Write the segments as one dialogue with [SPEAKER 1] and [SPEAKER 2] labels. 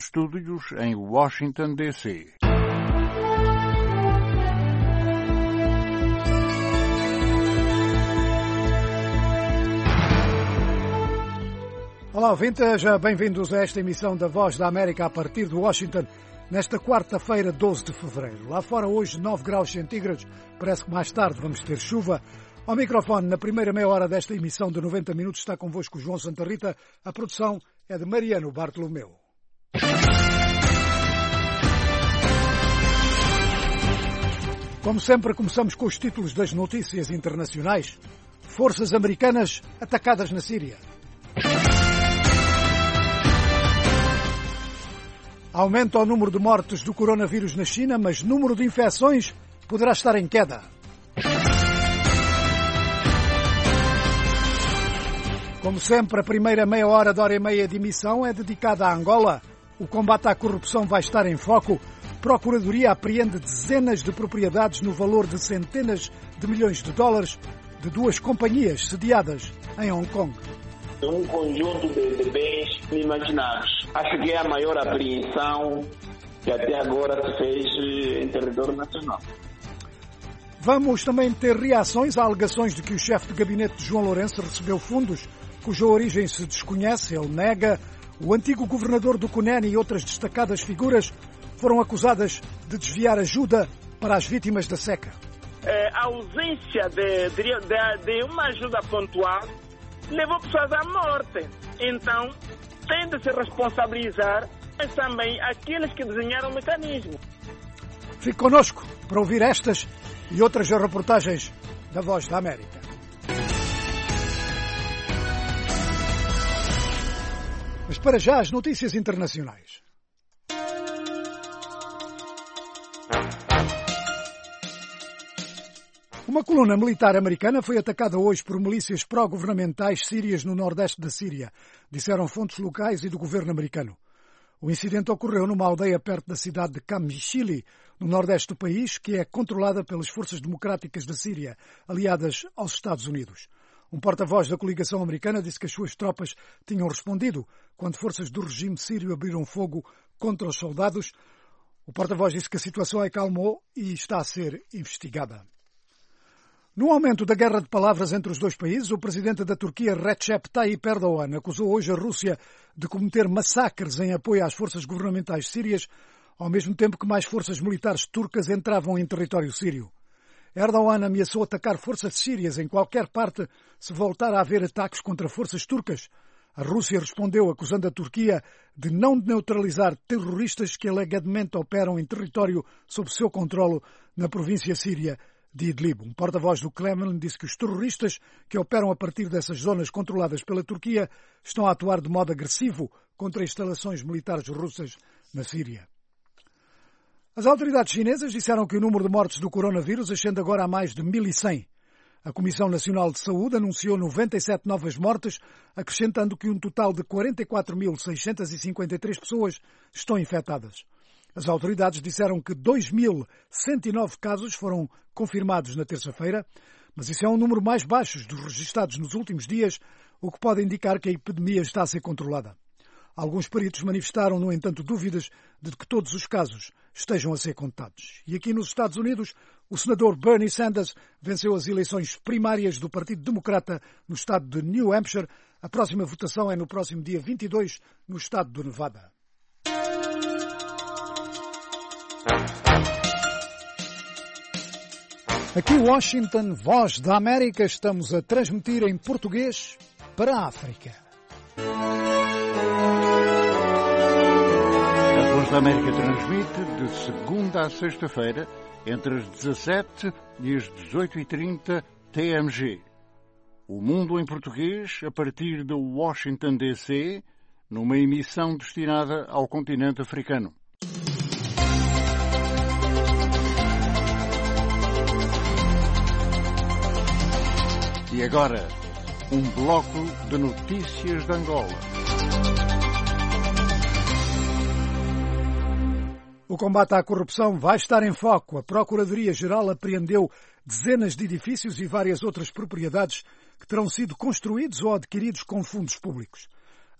[SPEAKER 1] Estúdios em Washington, D.C.
[SPEAKER 2] Olá, ouvintes, bem-vindos a esta emissão da Voz da América a partir de Washington, nesta quarta-feira, 12 de fevereiro. Lá fora hoje 9 graus centígrados, parece que mais tarde vamos ter chuva. Ao microfone, na primeira meia hora desta emissão de 90 minutos, está convosco o João Santa Rita. A produção é de Mariano Bartolomeu. Como sempre, começamos com os títulos das notícias internacionais. Forças americanas atacadas na Síria. Aumenta o número de mortes do coronavírus na China, mas o número de infecções poderá estar em queda. Como sempre, a primeira meia hora da hora e meia de emissão é dedicada à Angola. O combate à corrupção vai estar em foco. A Procuradoria apreende dezenas de propriedades no valor de centenas de milhões de dólares de duas companhias sediadas em Hong Kong.
[SPEAKER 3] Um conjunto de bens inimagináveis. Acho que é a maior apreensão que até agora se fez em território nacional.
[SPEAKER 2] Vamos também ter reações a alegações de que o chefe de gabinete de João Lourenço recebeu fundos cuja origem se desconhece, ele nega. O antigo governador do Cunene e outras destacadas figuras foram acusadas de desviar ajuda para as vítimas da seca.
[SPEAKER 4] A ausência de uma ajuda pontual levou pessoas à morte. Então, tem de se responsabilizar, mas também aqueles que desenharam o mecanismo.
[SPEAKER 2] Fique connosco para ouvir estas e outras reportagens da Voz da América. Mas para já, as notícias internacionais. Uma coluna militar americana foi atacada hoje por milícias pró-governamentais sírias no nordeste da Síria, disseram fontes locais e do governo americano. O incidente ocorreu numa aldeia perto da cidade de Qamishli, no nordeste do país, que é controlada pelas forças democráticas da Síria, aliadas aos Estados Unidos. Um porta-voz da coligação americana disse que as suas tropas tinham respondido quando forças do regime sírio abriram fogo contra os soldados. O porta-voz disse que a situação acalmou e está a ser investigada. No aumento da guerra de palavras entre os dois países, o presidente da Turquia, Recep Tayyip Erdogan, acusou hoje a Rússia de cometer massacres em apoio às forças governamentais sírias, ao mesmo tempo que mais forças militares turcas entravam em território sírio. Erdogan ameaçou atacar forças sírias em qualquer parte se voltar a haver ataques contra forças turcas. A Rússia respondeu acusando a Turquia de não neutralizar terroristas que alegadamente operam em território sob seu controlo na província síria de Idlib. Um porta-voz do Kremlin disse que os terroristas que operam a partir dessas zonas controladas pela Turquia estão a atuar de modo agressivo contra instalações militares russas na Síria. As autoridades chinesas disseram que o número de mortes do coronavírus ascende agora a mais de 1.100. A Comissão Nacional de Saúde anunciou 97 novas mortes, acrescentando que um total de 44.653 pessoas estão infectadas. As autoridades disseram que 2.109 casos foram confirmados na terça-feira, mas isso é um número mais baixo dos registados nos últimos dias, o que pode indicar que a epidemia está a ser controlada. Alguns peritos manifestaram, no entanto, dúvidas de que todos os casos estejam a ser contados. E aqui nos Estados Unidos, o senador Bernie Sanders venceu as eleições primárias do Partido Democrata no estado de New Hampshire. A próxima votação é no próximo dia 22, no estado do Nevada. Aqui Washington, Voz da América, estamos a transmitir em português para a África.
[SPEAKER 1] A Voz da América transmite de segunda a sexta-feira, entre as 17 e as 18h30 TMG. O Mundo em Português, a partir de Washington, D.C., numa emissão destinada ao continente africano. E agora, um bloco de notícias de Angola.
[SPEAKER 2] O combate à corrupção vai estar em foco. A Procuradoria-Geral apreendeu dezenas de edifícios e várias outras propriedades que terão sido construídos ou adquiridos com fundos públicos.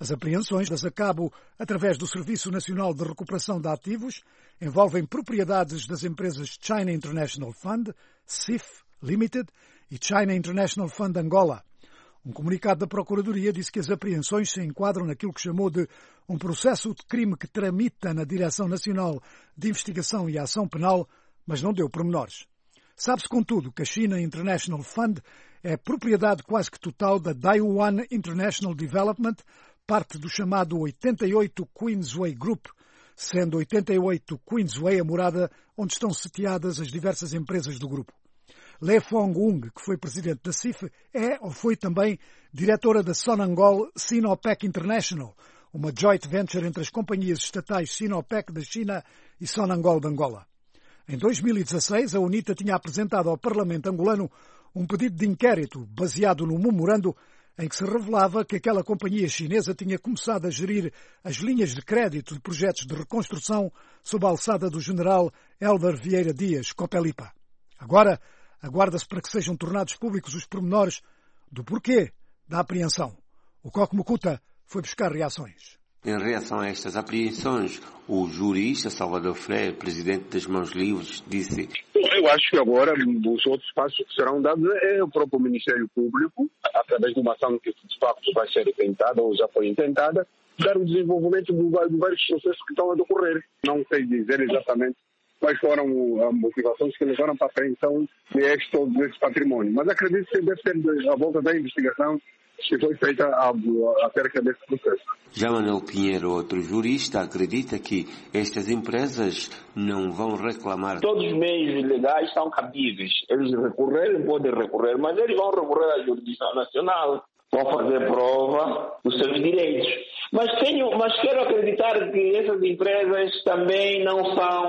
[SPEAKER 2] As apreensões das a cabo através do Serviço Nacional de Recuperação de Ativos envolvem propriedades das empresas China International Fund, CIF Limited e China International Fund Angola. Um comunicado da Procuradoria disse que as apreensões se enquadram naquilo que chamou de um processo de crime que tramita na Direção Nacional de Investigação e Ação Penal, mas não deu pormenores. Sabe-se, contudo, que a China International Fund é propriedade quase que total da Daiwan International Development, parte do chamado 88 Queensway Group, sendo 88 Queensway a morada onde estão sitiadas as diversas empresas do grupo. Le Fong-Ung, que foi presidente da CIF, é ou foi também diretora da Sonangol Sinopec International, uma joint venture entre as companhias estatais Sinopec da China e Sonangol de Angola. Em 2016, a UNITA tinha apresentado ao Parlamento angolano um pedido de inquérito baseado no memorando em que se revelava que aquela companhia chinesa tinha começado a gerir as linhas de crédito de projetos de reconstrução sob a alçada do general Hélder Vieira Dias, Copelipa. Agora, aguarda-se para que sejam tornados públicos os pormenores do porquê da apreensão. O Coque Mukuta foi buscar reações.
[SPEAKER 5] Em reação a estas apreensões, o jurista Salvador Freire, presidente das Mãos Livres, disse:
[SPEAKER 6] eu acho que agora os outros passos que serão dados é o próprio Ministério Público, através de uma ação que de facto vai ser tentada ou já foi intentada, dar o desenvolvimento de vários processos que estão a decorrer. Não sei dizer exatamente quais foram as motivações que levaram para a apreensão de todo esse patrimônio. Mas acredito que deve ser a volta da investigação que foi feita acerca desse processo.
[SPEAKER 5] Já Manuel Pinheiro, outro jurista, acredita que estas empresas não vão reclamar.
[SPEAKER 3] Todos os meios legais são cabíveis. Eles podem recorrer, mas eles vão recorrer à jurisdição nacional. Vão fazer prova dos seus direitos. Mas quero acreditar que essas empresas também não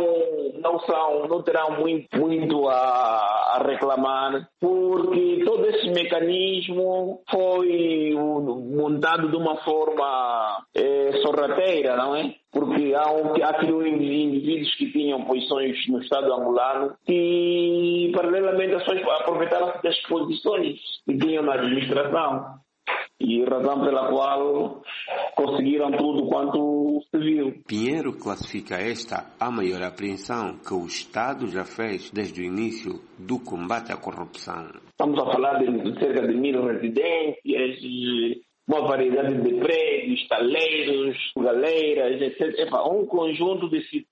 [SPEAKER 3] terão muito a reclamar, porque todo esse mecanismo foi montado de uma forma sorrateira, não é? Porque há aqui indivíduos que tinham posições no Estado angolano e, paralelamente, aproveitaram das posições que tinham na administração. E razão pela qual conseguiram tudo quanto se viu.
[SPEAKER 5] Pinheiro classifica esta a maior apreensão que o Estado já fez desde o início do combate à corrupção.
[SPEAKER 3] Estamos a falar de cerca de 1.000 residências, uma variedade de prédios, taleiros, galeiras, etc. Um conjunto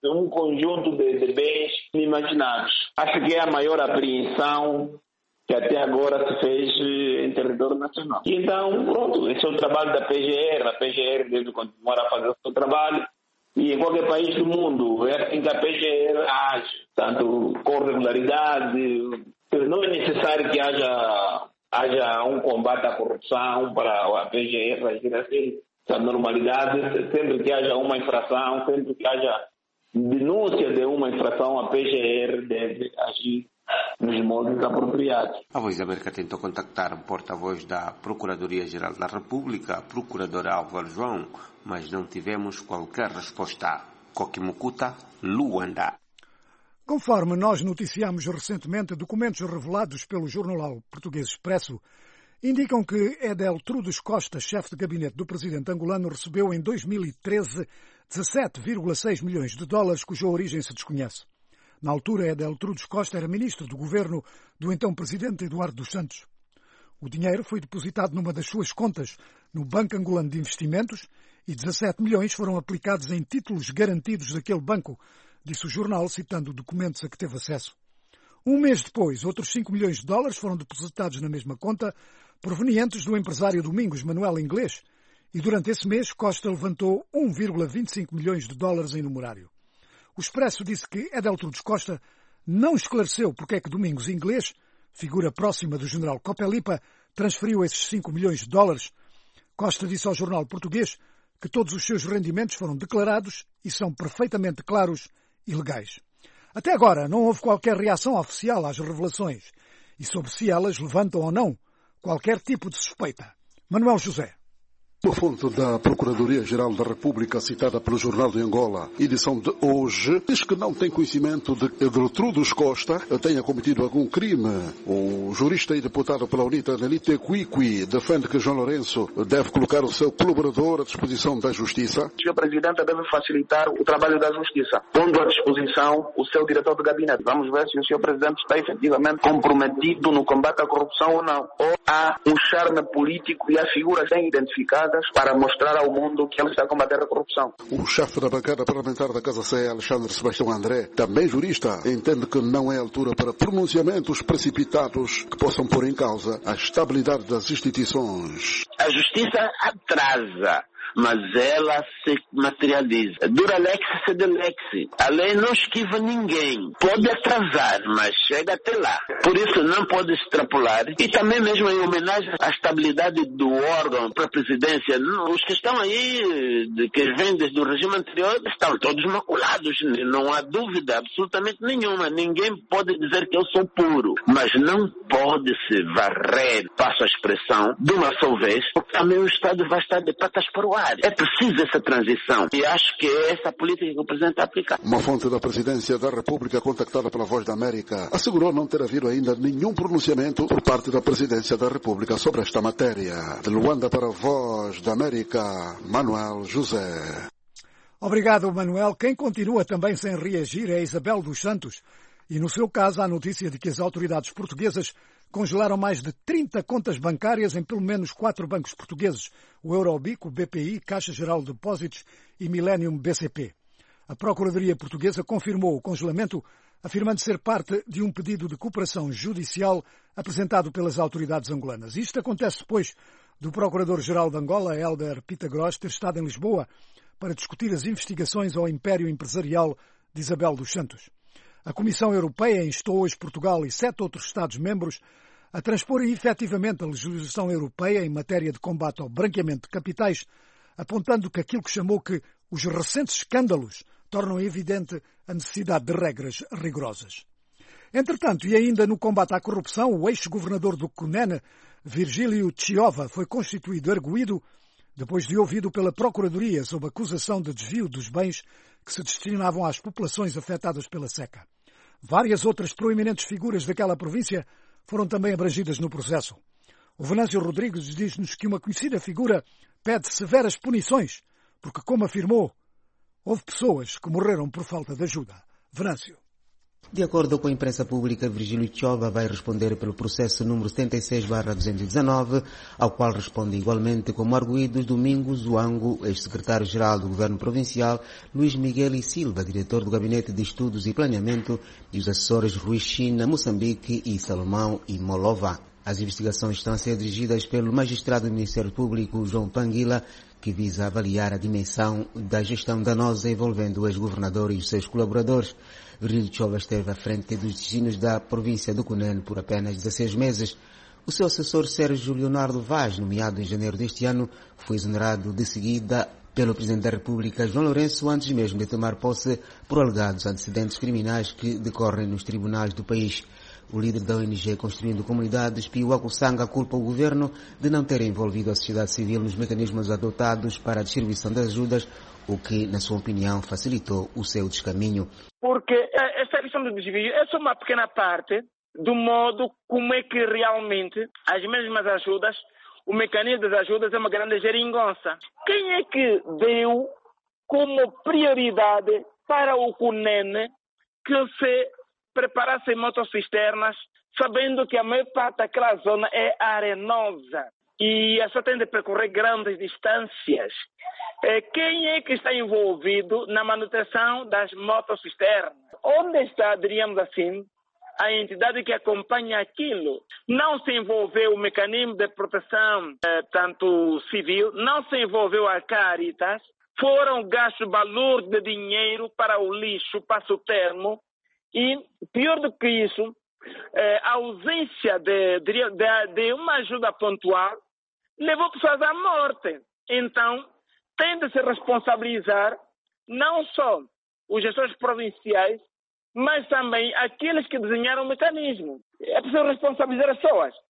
[SPEAKER 3] de bens inimagináveis. Acho que é a maior apreensão que até agora se fez em território nacional. E então, pronto, esse é o trabalho da PGR. A PGR deve continuar a fazer o seu trabalho. E em qualquer país do mundo, é assim que a PGR age. Tanto com regularidade. Não é necessário que haja um combate à corrupção para a PGR agir assim. A normalidade, sempre que haja uma infração, sempre que haja denúncia de uma infração, a PGR deve agir nos modos apropriados.
[SPEAKER 5] A Voz da América tentou contactar o porta-voz da Procuradoria-Geral da República, a procuradora Álvaro João, mas não tivemos qualquer resposta. Coque Mukuta, Luanda.
[SPEAKER 2] Conforme nós noticiamos recentemente, documentos revelados pelo jornal português Expresso indicam que Edeltrudes Costa, chefe de gabinete do presidente angolano, recebeu em 2013 $17,6 milhões, cuja origem se desconhece. Na altura, Edeltrudes Costa era ministro do governo do então presidente Eduardo dos Santos. O dinheiro foi depositado numa das suas contas no Banco Angolano de Investimentos e 17 milhões foram aplicados em títulos garantidos daquele banco, disse o jornal, citando documentos a que teve acesso. Um mês depois, outros $5 milhões foram depositados na mesma conta, provenientes do empresário Domingos Manuel Inglês, e durante esse mês Costa levantou $1,25 milhões em numerário. O Expresso disse que Edeltrudes Costa não esclareceu porque é que Domingos Inglês, figura próxima do general Copelipa, transferiu esses $5 milhões. Costa disse ao jornal português que todos os seus rendimentos foram declarados e são perfeitamente claros e legais. Até agora não houve qualquer reação oficial às revelações e sobre se elas levantam ou não qualquer tipo de suspeita. Manuel José.
[SPEAKER 7] Uma fonte da Procuradoria-Geral da República, citada pelo Jornal de Angola, edição de hoje, diz que não tem conhecimento de que Gertrudes Costa tenha cometido algum crime. O jurista e deputado pela UNITA, Nelite Quiqui, defende que João Lourenço deve colocar o seu colaborador à disposição da Justiça.
[SPEAKER 6] O Sr. Presidente deve facilitar o trabalho da Justiça, pondo à disposição o seu diretor de gabinete. Vamos ver se o Sr. Presidente está efetivamente comprometido no combate à corrupção ou não. Ou há um charme político e há figuras bem identificadas para mostrar ao mundo que ele está a combater a corrupção.
[SPEAKER 7] O chefe da bancada parlamentar da Casa CE, Alexandre Sebastião André, também jurista, entende que não é altura para pronunciamentos precipitados que possam pôr em causa a estabilidade das instituições.
[SPEAKER 3] A justiça atrasa, mas ela se materializa. Dura lex sed lex. A lei não esquiva ninguém. Pode atrasar, mas chega até lá. Por isso não pode extrapolar. E também mesmo em homenagem à estabilidade do órgão para a presidência, os que estão aí, que vêm desde o regime anterior, estão todos maculados. Não há dúvida absolutamente nenhuma. Ninguém pode dizer que eu sou puro. Mas não pode se varrer, passo a expressão, de uma só vez, porque também o Estado vai estar de patas para o ar. É preciso essa transição e acho que é essa política que o Presidente está aplicando.
[SPEAKER 7] Uma fonte da Presidência da República, contactada pela Voz da América, assegurou não ter havido ainda nenhum pronunciamento por parte da Presidência da República sobre esta matéria. De Luanda para a Voz da América, Manuel José.
[SPEAKER 2] Obrigado, Manuel. Quem continua também sem reagir é Isabel dos Santos. E no seu caso há a notícia de que as autoridades portuguesas congelaram mais de 30 contas bancárias em pelo menos 4 bancos portugueses, o Eurobic, o BPI, Caixa Geral de Depósitos e Millennium BCP. A Procuradoria Portuguesa confirmou o congelamento, afirmando ser parte de um pedido de cooperação judicial apresentado pelas autoridades angolanas. Isto acontece depois do Procurador-Geral de Angola, Hélder Pitagros, ter estado em Lisboa para discutir as investigações ao império empresarial de Isabel dos Santos. A Comissão Europeia instou hoje Portugal e 7 outros Estados-membros a transporem efetivamente a legislação europeia em matéria de combate ao branqueamento de capitais, apontando que aquilo que chamou que os recentes escândalos tornam evidente a necessidade de regras rigorosas. Entretanto, e ainda no combate à corrupção, o ex-governador do Cunene, Virgílio Chiova, foi constituído arguido depois de ouvido pela Procuradoria sob acusação de desvio dos bens que se destinavam às populações afetadas pela seca. Várias outras proeminentes figuras daquela província foram também abrangidas no processo. O Venâncio Rodrigues diz-nos que uma conhecida figura pede severas punições, porque, como afirmou, houve pessoas que morreram por falta de ajuda. Venâncio.
[SPEAKER 8] De acordo com a imprensa pública, Virgílio Chiova vai responder pelo processo número 76/219, ao qual responde igualmente como arguidos Domingos Zuango, ex-secretário-geral do Governo Provincial, Luís Miguel e Silva, diretor do Gabinete de Estudos e Planeamento, e os assessores Rui China, Moçambique e Salomão e Molova. As investigações estão a ser dirigidas pelo magistrado do Ministério Público, João Panguila, que visa avaliar a dimensão da gestão danosa envolvendo o ex-governador e os seus colaboradores. Virgílio Chiova esteve à frente dos destinos da província do Cunene por apenas 16 meses. O seu assessor Sérgio Leonardo Vaz, nomeado em janeiro deste ano, foi exonerado de seguida pelo Presidente da República, João Lourenço, antes mesmo de tomar posse por alegados antecedentes criminais que decorrem nos tribunais do país. O líder da ONG Construindo Comunidades, Pio Akusanga, culpa o governo de não ter envolvido a sociedade civil nos mecanismos adotados para a distribuição das ajudas, o que, na sua opinião, facilitou o seu descaminho.
[SPEAKER 4] Porque esta questão do desvio é só uma pequena parte do modo como é que realmente as mesmas ajudas, o mecanismo das ajudas é uma grande geringonça. Quem é que deu como prioridade para o Cunene que se preparassem motocisternas, sabendo que a maior parte daquela zona é arenosa e só tem de percorrer grandes distâncias? Quem é que está envolvido na manutenção das motocisternas? Onde está, diríamos assim, a entidade que acompanha aquilo? Não se envolveu o mecanismo de proteção, tanto civil, não se envolveu a Caritas, foram gastos valores de dinheiro para o lixo, passo termo, e pior do que isso, a ausência de uma ajuda pontual levou pessoas à morte. Então, tem de se responsabilizar não só os gestores provinciais, mas também aqueles que desenharam o mecanismo. É preciso responsabilizar as pessoas.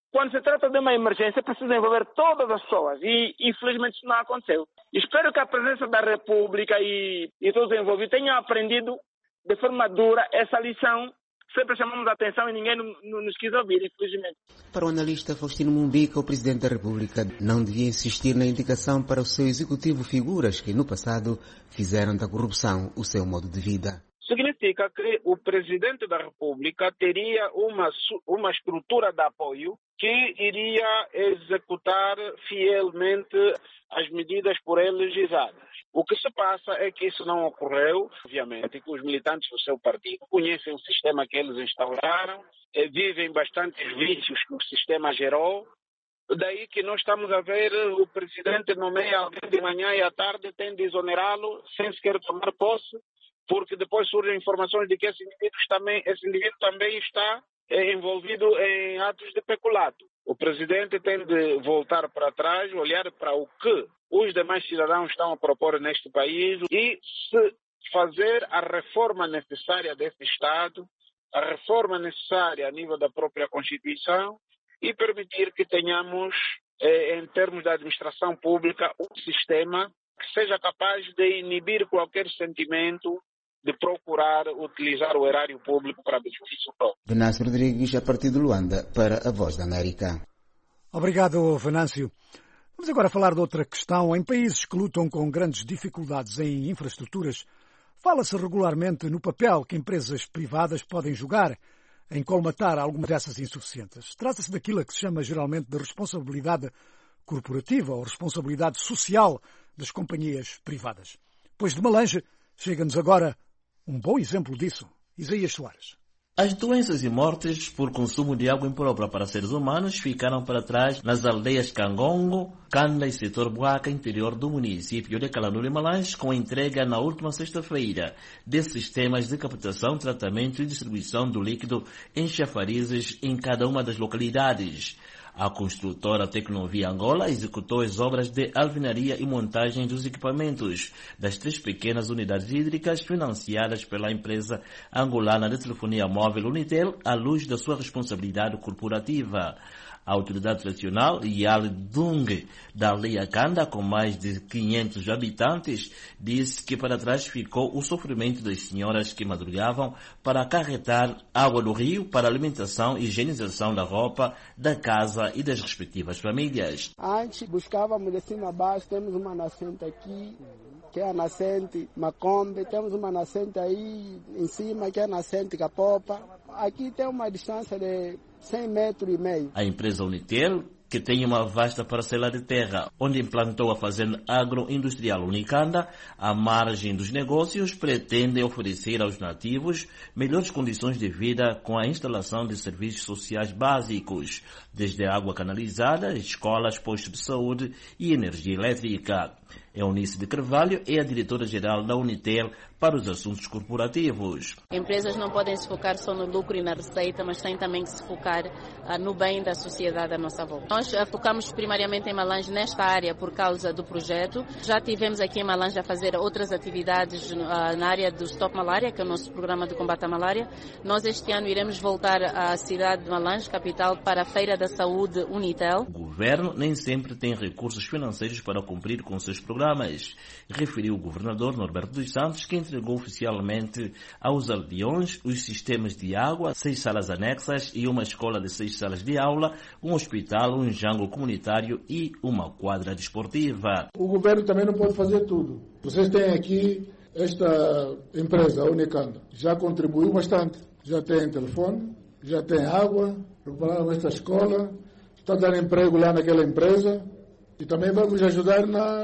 [SPEAKER 4] Quando se trata de uma emergência, precisa envolver todas as pessoas. E, infelizmente, isso não aconteceu. Espero que a presença da República e todos os envolvidos tenham aprendido de forma dura essa lição. Sempre chamamos a atenção e ninguém nos quis ouvir, infelizmente.
[SPEAKER 8] Para o analista Faustino Mumbica, o Presidente da República não devia insistir na indicação para o seu executivo figuras que, no passado, fizeram da corrupção o seu modo de vida.
[SPEAKER 6] Significa que o Presidente da República teria uma estrutura de apoio que iria executar fielmente as medidas por ele legisladas. O que se passa é que isso não ocorreu, obviamente, que os militantes do seu partido conhecem o sistema que eles instauraram, vivem bastantes vícios que o sistema gerou. Daí que nós estamos a ver o Presidente nomeia alguém de manhã e à tarde, tem de exonerá-lo sem sequer tomar posse, porque depois surgem informações de que esse indivíduo também está envolvido em atos de peculato. O Presidente tem de voltar para trás, olhar para o que os demais cidadãos estão a propor neste país e se fazer a reforma necessária desse Estado, a reforma necessária a nível da própria Constituição e permitir que tenhamos, em termos da administração pública, um sistema que seja capaz de inibir qualquer sentimento de procurar utilizar o erário público para benefício próprio.
[SPEAKER 8] Venâncio Rodrigues, a partir de Luanda, para a Voz da América.
[SPEAKER 2] Obrigado, Venâncio. Vamos agora falar de outra questão. Em países que lutam com grandes dificuldades em infraestruturas, fala-se regularmente no papel que empresas privadas podem jogar em colmatar alguma dessas insuficiências. Trata-se daquilo que se chama geralmente de responsabilidade corporativa ou responsabilidade social das companhias privadas. Pois de Malange, chega-nos agora um bom exemplo disso. Isaías Soares.
[SPEAKER 9] As doenças e mortes por consumo de água imprópria para seres humanos ficaram para trás nas aldeias Cangongo, Canda e Setor Buaca, interior do município de Calanuri Malange, com a entrega na última sexta-feira de sistemas de captação, tratamento e distribuição do líquido em chafarizes em cada uma das localidades. A construtora Tecnovia Angola executou as obras de alvenaria e montagem dos equipamentos das 3 pequenas unidades hídricas financiadas pela empresa angolana de telefonia móvel Unitel à luz da sua responsabilidade corporativa. A autoridade tradicional, Yal Dung, da aldeia Kanda, com mais de 500 habitantes, disse que para trás ficou o sofrimento das senhoras que madrugavam para acarretar água do rio para alimentação e higienização da roupa, da casa e das respectivas famílias.
[SPEAKER 10] Antes buscávamos de cima a baixo, temos uma nascente aqui, que é a nascente Macombe, temos uma nascente aí em cima, que é a nascente Capopa. Aqui tem uma distância de 100 metros e meio.
[SPEAKER 9] A empresa Unitel, que tem uma vasta parcela de terra, onde implantou a fazenda agroindustrial Unicanda, à margem dos negócios, pretende oferecer aos nativos melhores condições de vida com a instalação de serviços sociais básicos, desde água canalizada, escolas, postos de saúde e energia elétrica. Eunice de Carvalho é a diretora-geral da Unitel para os assuntos corporativos.
[SPEAKER 11] Empresas não podem se focar só no lucro e na receita, mas têm também que se focar no bem da sociedade à nossa volta. Nós focamos primariamente em Malange nesta área por causa do projeto. Já tivemos aqui em Malange a fazer outras atividades na área do Stop Malária, que é o nosso programa de combate à malária. Nós este ano iremos voltar à cidade de Malange, capital, para a Feira da Saúde Unitel.
[SPEAKER 9] O governo nem sempre tem recursos financeiros para cumprir com seus programas, referiu o governador Norberto dos Santos, que entregou oficialmente aos aldeões os sistemas de água, 6 salas anexas e uma escola de 6 salas de aula, um hospital, um jango comunitário e uma quadra desportiva.
[SPEAKER 12] O governo também não pode fazer tudo. Vocês têm aqui esta empresa, a Unicanda, já contribuiu bastante. Já tem telefone, já tem água, prepararam esta escola, está dando emprego lá naquela empresa e também vamos ajudar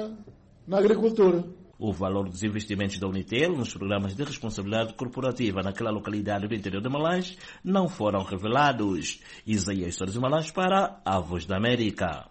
[SPEAKER 12] na agricultura.
[SPEAKER 9] O valor dos investimentos da Unitel nos programas de responsabilidade corporativa naquela localidade do interior de Malange não foram revelados. Isaías Soares de Malange para a Voz da América.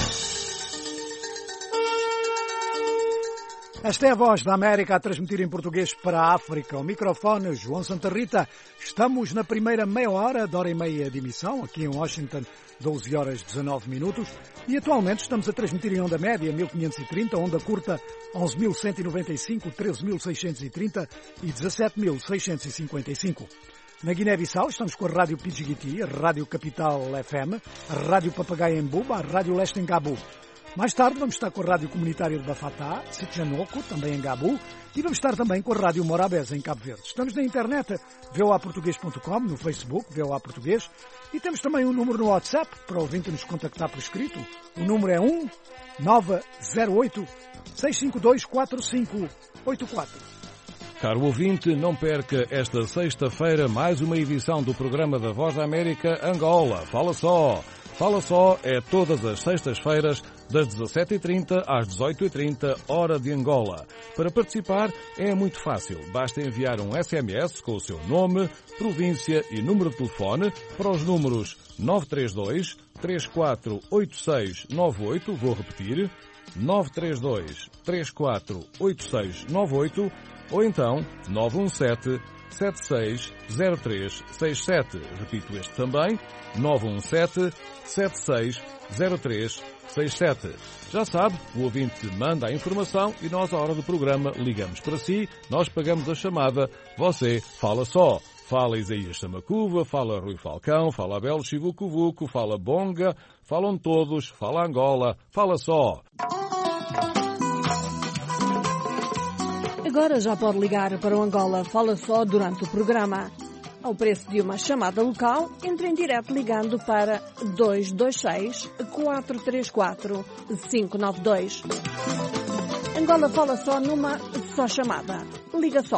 [SPEAKER 2] Esta é a Voz da América a transmitir em português para a África. O microfone, João Santa Rita. Estamos na primeira meia hora, de hora e meia de emissão, aqui em Washington, 12 horas 19 minutos. E atualmente estamos a transmitir em onda média 1530, onda curta 11.195, 13.630 e 17.655. Na Guiné-Bissau estamos com a Rádio Pidjigiti, a Rádio Capital FM, a Rádio Papagaio em Buba, a Rádio Leste em Gabu. Mais tarde vamos estar com a Rádio Comunitária de Bafatá, Sitjanoco, também em Gabu, e vamos estar também com a Rádio Morabeza, em Cabo Verde. Estamos na internet, voaportuguês.com, no Facebook, VOA Português, e temos também um número no WhatsApp para o ouvinte nos contactar por escrito. O número é 1-908-652-4584.
[SPEAKER 13] Caro ouvinte, não perca esta sexta-feira mais uma edição do programa da Voz da América Angola. Fala Só! Fala Só é todas as sextas-feiras, das 17h30 às 18h30, hora de Angola. Para participar é muito fácil. Basta enviar um SMS com o seu nome, província e número de telefone para os números 932 348698, vou repetir, 932 348698, ou então 917 760367. Repito este também, 917 760367. Já sabe, o ouvinte manda a informação e nós, à hora do programa, ligamos para si, nós pagamos a chamada, você fala só. Fala Isaías Samacuva, fala Rui Falcão, fala Abel Chivucovuco, fala Bonga, falam todos, fala Angola, fala só.
[SPEAKER 14] Agora já pode ligar para o Angola Fala Só durante o programa. Ao preço de uma chamada local, entre em direto ligando para 226-434-592. Angola Fala Só numa só chamada. Liga só.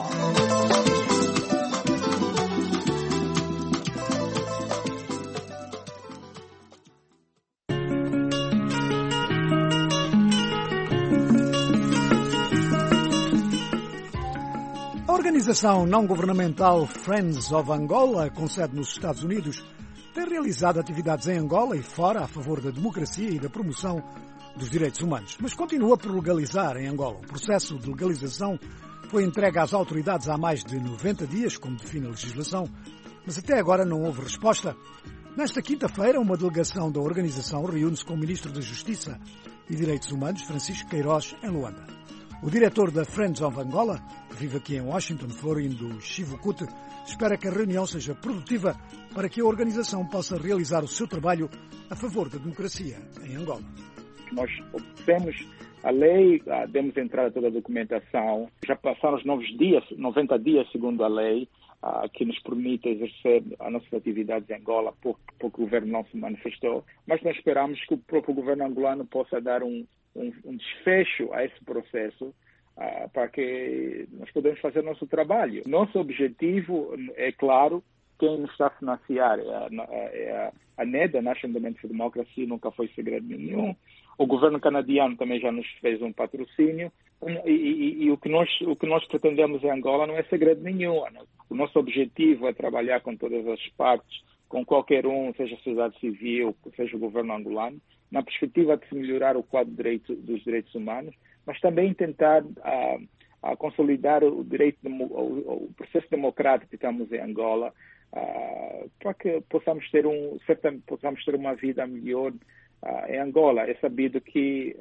[SPEAKER 2] A organização não-governamental Friends of Angola, com sede nos Estados Unidos, tem realizado atividades em Angola e fora a favor da democracia e da promoção dos direitos humanos, mas continua por legalizar em Angola. O processo de legalização foi entregue às autoridades há mais de 90 dias, como define a legislação, mas até agora não houve resposta. Nesta quinta-feira, uma delegação da organização reúne-se com o Ministro da Justiça e Direitos Humanos, Francisco Queiroz, em Luanda. O diretor da Friends of Angola, que vive aqui em Washington, Florindo Chivucovuco, espera que a reunião seja produtiva para que a organização possa realizar o seu trabalho a favor da democracia em Angola.
[SPEAKER 15] Nós obtemos a lei, demos entrada a toda a documentação, já passaram os 90 dias, segundo a lei, que nos permite exercer as nossas atividades em Angola, porque o governo não se manifestou, mas nós esperamos que o próprio governo angolano possa dar um desfecho a esse processo para que nós podemos fazer nosso trabalho. Nosso objetivo, é claro, quem nos está a financiar é a NED, a National Endowment for Democracy, nunca foi segredo nenhum. O governo canadiano também já nos fez um patrocínio e o que nós pretendemos em Angola não é segredo nenhum. O nosso objetivo é trabalhar com todas as partes, com qualquer um, seja a sociedade civil, seja o governo angolano, na perspectiva de se melhorar o quadro dos direitos humanos, mas também tentar consolidar o processo democrático que estamos em Angola, para que possamos ter uma vida melhor em Angola. É sabido que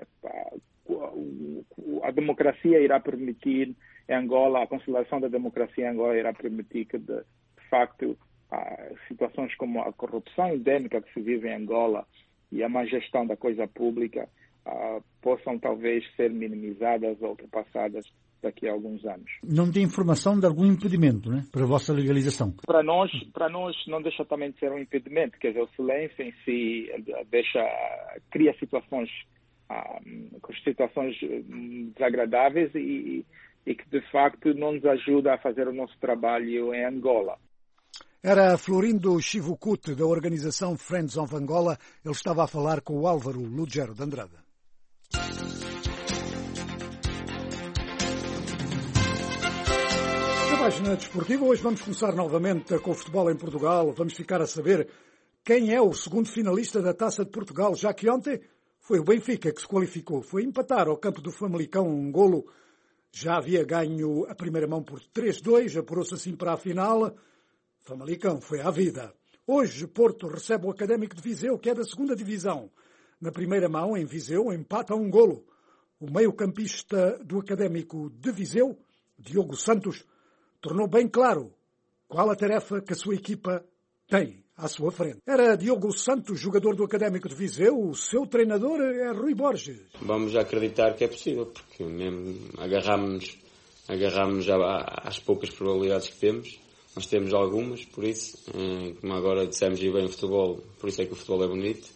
[SPEAKER 15] a democracia irá permitir em Angola, a consolidação da democracia em Angola irá permitir que, de facto, situações como a corrupção endémica que se vive em Angola e a má gestão da coisa pública possam talvez ser minimizadas ou ultrapassadas daqui a alguns anos.
[SPEAKER 16] Não tem informação de algum impedimento, né, para a vossa legalização?
[SPEAKER 15] Para nós não deixa também de ser um impedimento, quer dizer, o silêncio em si cria situações desagradáveis e que de facto não nos ajuda a fazer o nosso trabalho em Angola.
[SPEAKER 2] Era Florindo Chivucovuco, da organização Friends of Angola. Ele estava a falar com o Álvaro Lugero de Andrade. Na página desportiva, hoje vamos começar novamente com o futebol em Portugal. Vamos ficar a saber quem é o segundo finalista da Taça de Portugal, já que ontem foi o Benfica que se qualificou. Foi empatar ao campo do Famalicão um golo. Já havia ganho a primeira mão por 3-2, apurou-se assim para a final. Famalicão foi à vida. Hoje, Porto recebe o Académico de Viseu, que é da segunda divisão. Na primeira mão, em Viseu, empata um golo. O meio-campista do Académico de Viseu, Diogo Santos, tornou bem claro qual a tarefa que a sua equipa tem à sua frente. Era Diogo Santos, jogador do Académico de Viseu. O seu treinador é Rui Borges.
[SPEAKER 17] Vamos acreditar que é possível, porque mesmo agarramos às poucas probabilidades que temos. Nós temos algumas, por isso, como agora dissemos e bem o futebol, por isso é que o futebol é bonito.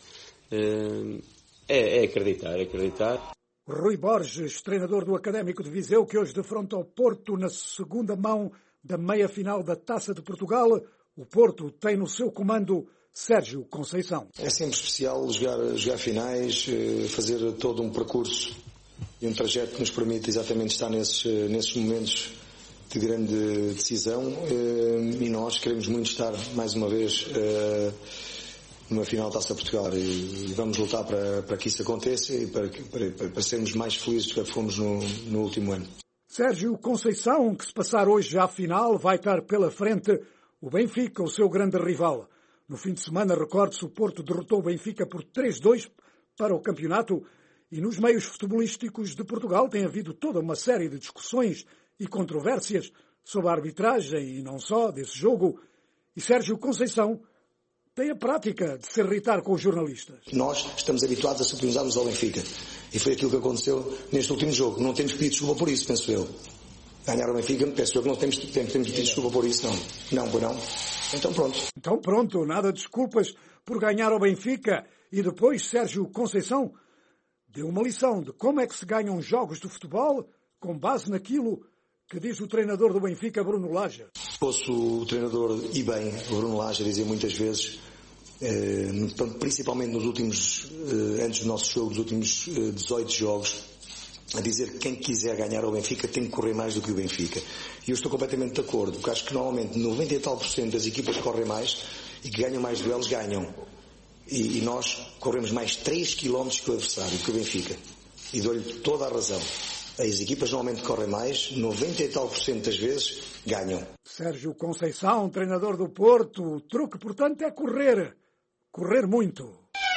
[SPEAKER 17] É acreditar.
[SPEAKER 2] Rui Borges, treinador do Académico de Viseu, que hoje defronta o Porto na segunda mão da meia-final da Taça de Portugal. O Porto tem no seu comando Sérgio Conceição.
[SPEAKER 18] É sempre especial jogar finais, fazer todo um percurso e um trajeto que nos permite exatamente estar nesses momentos de grande decisão, e nós queremos muito estar mais uma vez numa final da Taça de Portugal e vamos lutar para que isso aconteça e para sermos mais felizes do que fomos no último ano.
[SPEAKER 2] Sérgio Conceição, que se passar hoje à final, vai estar pela frente o Benfica, o seu grande rival. No fim de semana, recorde-se, o Porto derrotou o Benfica por 3-2 para o campeonato e nos meios futebolísticos de Portugal tem havido toda uma série de discussões e controvérsias sobre a arbitragem e não só desse jogo. E Sérgio Conceição tem a prática de se irritar com os jornalistas.
[SPEAKER 18] Nós estamos habituados a sublimizarmos ao Benfica e foi aquilo que aconteceu neste último jogo. Não temos pedido desculpa por isso, penso eu. Ganhar o Benfica, penso eu que não temos pedido desculpa por isso, não. Não. Então pronto,
[SPEAKER 2] nada de desculpas por ganhar ao Benfica. E depois Sérgio Conceição deu uma lição de como é que se ganham jogos de futebol com base naquilo que diz o treinador do Benfica, Bruno Lage.
[SPEAKER 18] Ouço o treinador, e bem, Bruno Lage, dizer muitas vezes, principalmente nos últimos, antes do nosso jogo, dos últimos 18 jogos, a dizer que quem quiser ganhar ao Benfica tem que correr mais do que o Benfica. E eu estou completamente de acordo, porque acho que normalmente 90 e tal % das equipas que correm mais e que ganham mais duelos ganham. E nós corremos mais 3 km que o adversário, que o Benfica. E dou-lhe toda a razão. As equipas normalmente correm mais, 90 e tal % das vezes ganham. Sérgio
[SPEAKER 2] Conceição, treinador do Porto. O truque, portanto, é correr. Correr muito.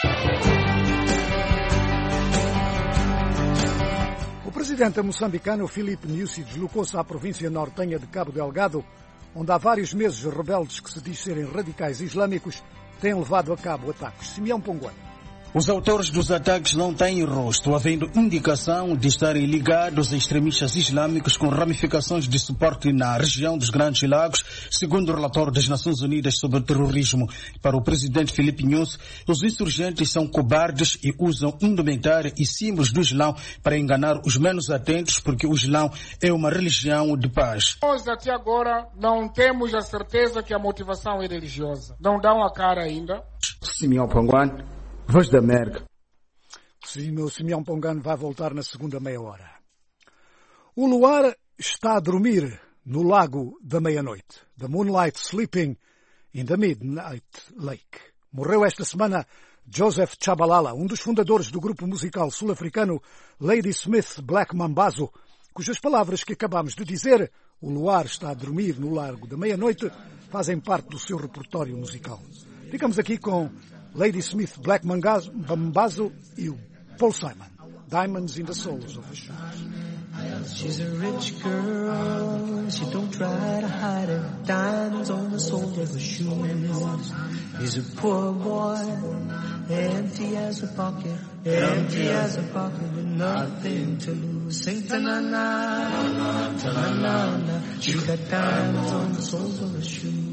[SPEAKER 2] O presidente moçambicano Filipe Nyusi deslocou-se à província nortenha de Cabo Delgado, onde há vários meses rebeldes que se diz serem radicais islâmicos têm levado a cabo ataques. Simeão Ponguano.
[SPEAKER 19] Os autores dos ataques não têm rosto, havendo indicação de estarem ligados a extremistas islâmicos com ramificações de suporte na região dos Grandes Lagos, segundo o relatório das Nações Unidas sobre o terrorismo. Para o presidente Filipe Nyusi, os insurgentes são cobardes e usam indumentária e símbolos do Islão para enganar os menos atentos, porque o Islão é uma religião de paz.
[SPEAKER 20] Nós até agora não temos a certeza que a motivação é religiosa. Não dão a cara ainda.
[SPEAKER 19] Simeão Ponguano. Voz da América.
[SPEAKER 2] Sim, o Simeão Pongano vai voltar na segunda meia hora. O luar está a dormir no lago da meia-noite. The moonlight sleeping in the midnight lake. Morreu esta semana Joseph Chabalala, um dos fundadores do grupo musical sul-africano Ladysmith Black Mambazo, cujas palavras que acabamos de dizer, o luar está a dormir no lago da meia-noite, fazem parte do seu repertório musical. Ficamos aqui com Ladysmith Black Mambazo e o Paul Simon. Diamonds in the soles of her shoes.
[SPEAKER 21] She's a rich girl, she don't try to hide it. Diamonds on the soles of her shoes. He's a poor boy, empty as a pocket with nothing to lose. Sing ta-na-na, ta-na-na-na. She got diamonds on the soles of her shoes.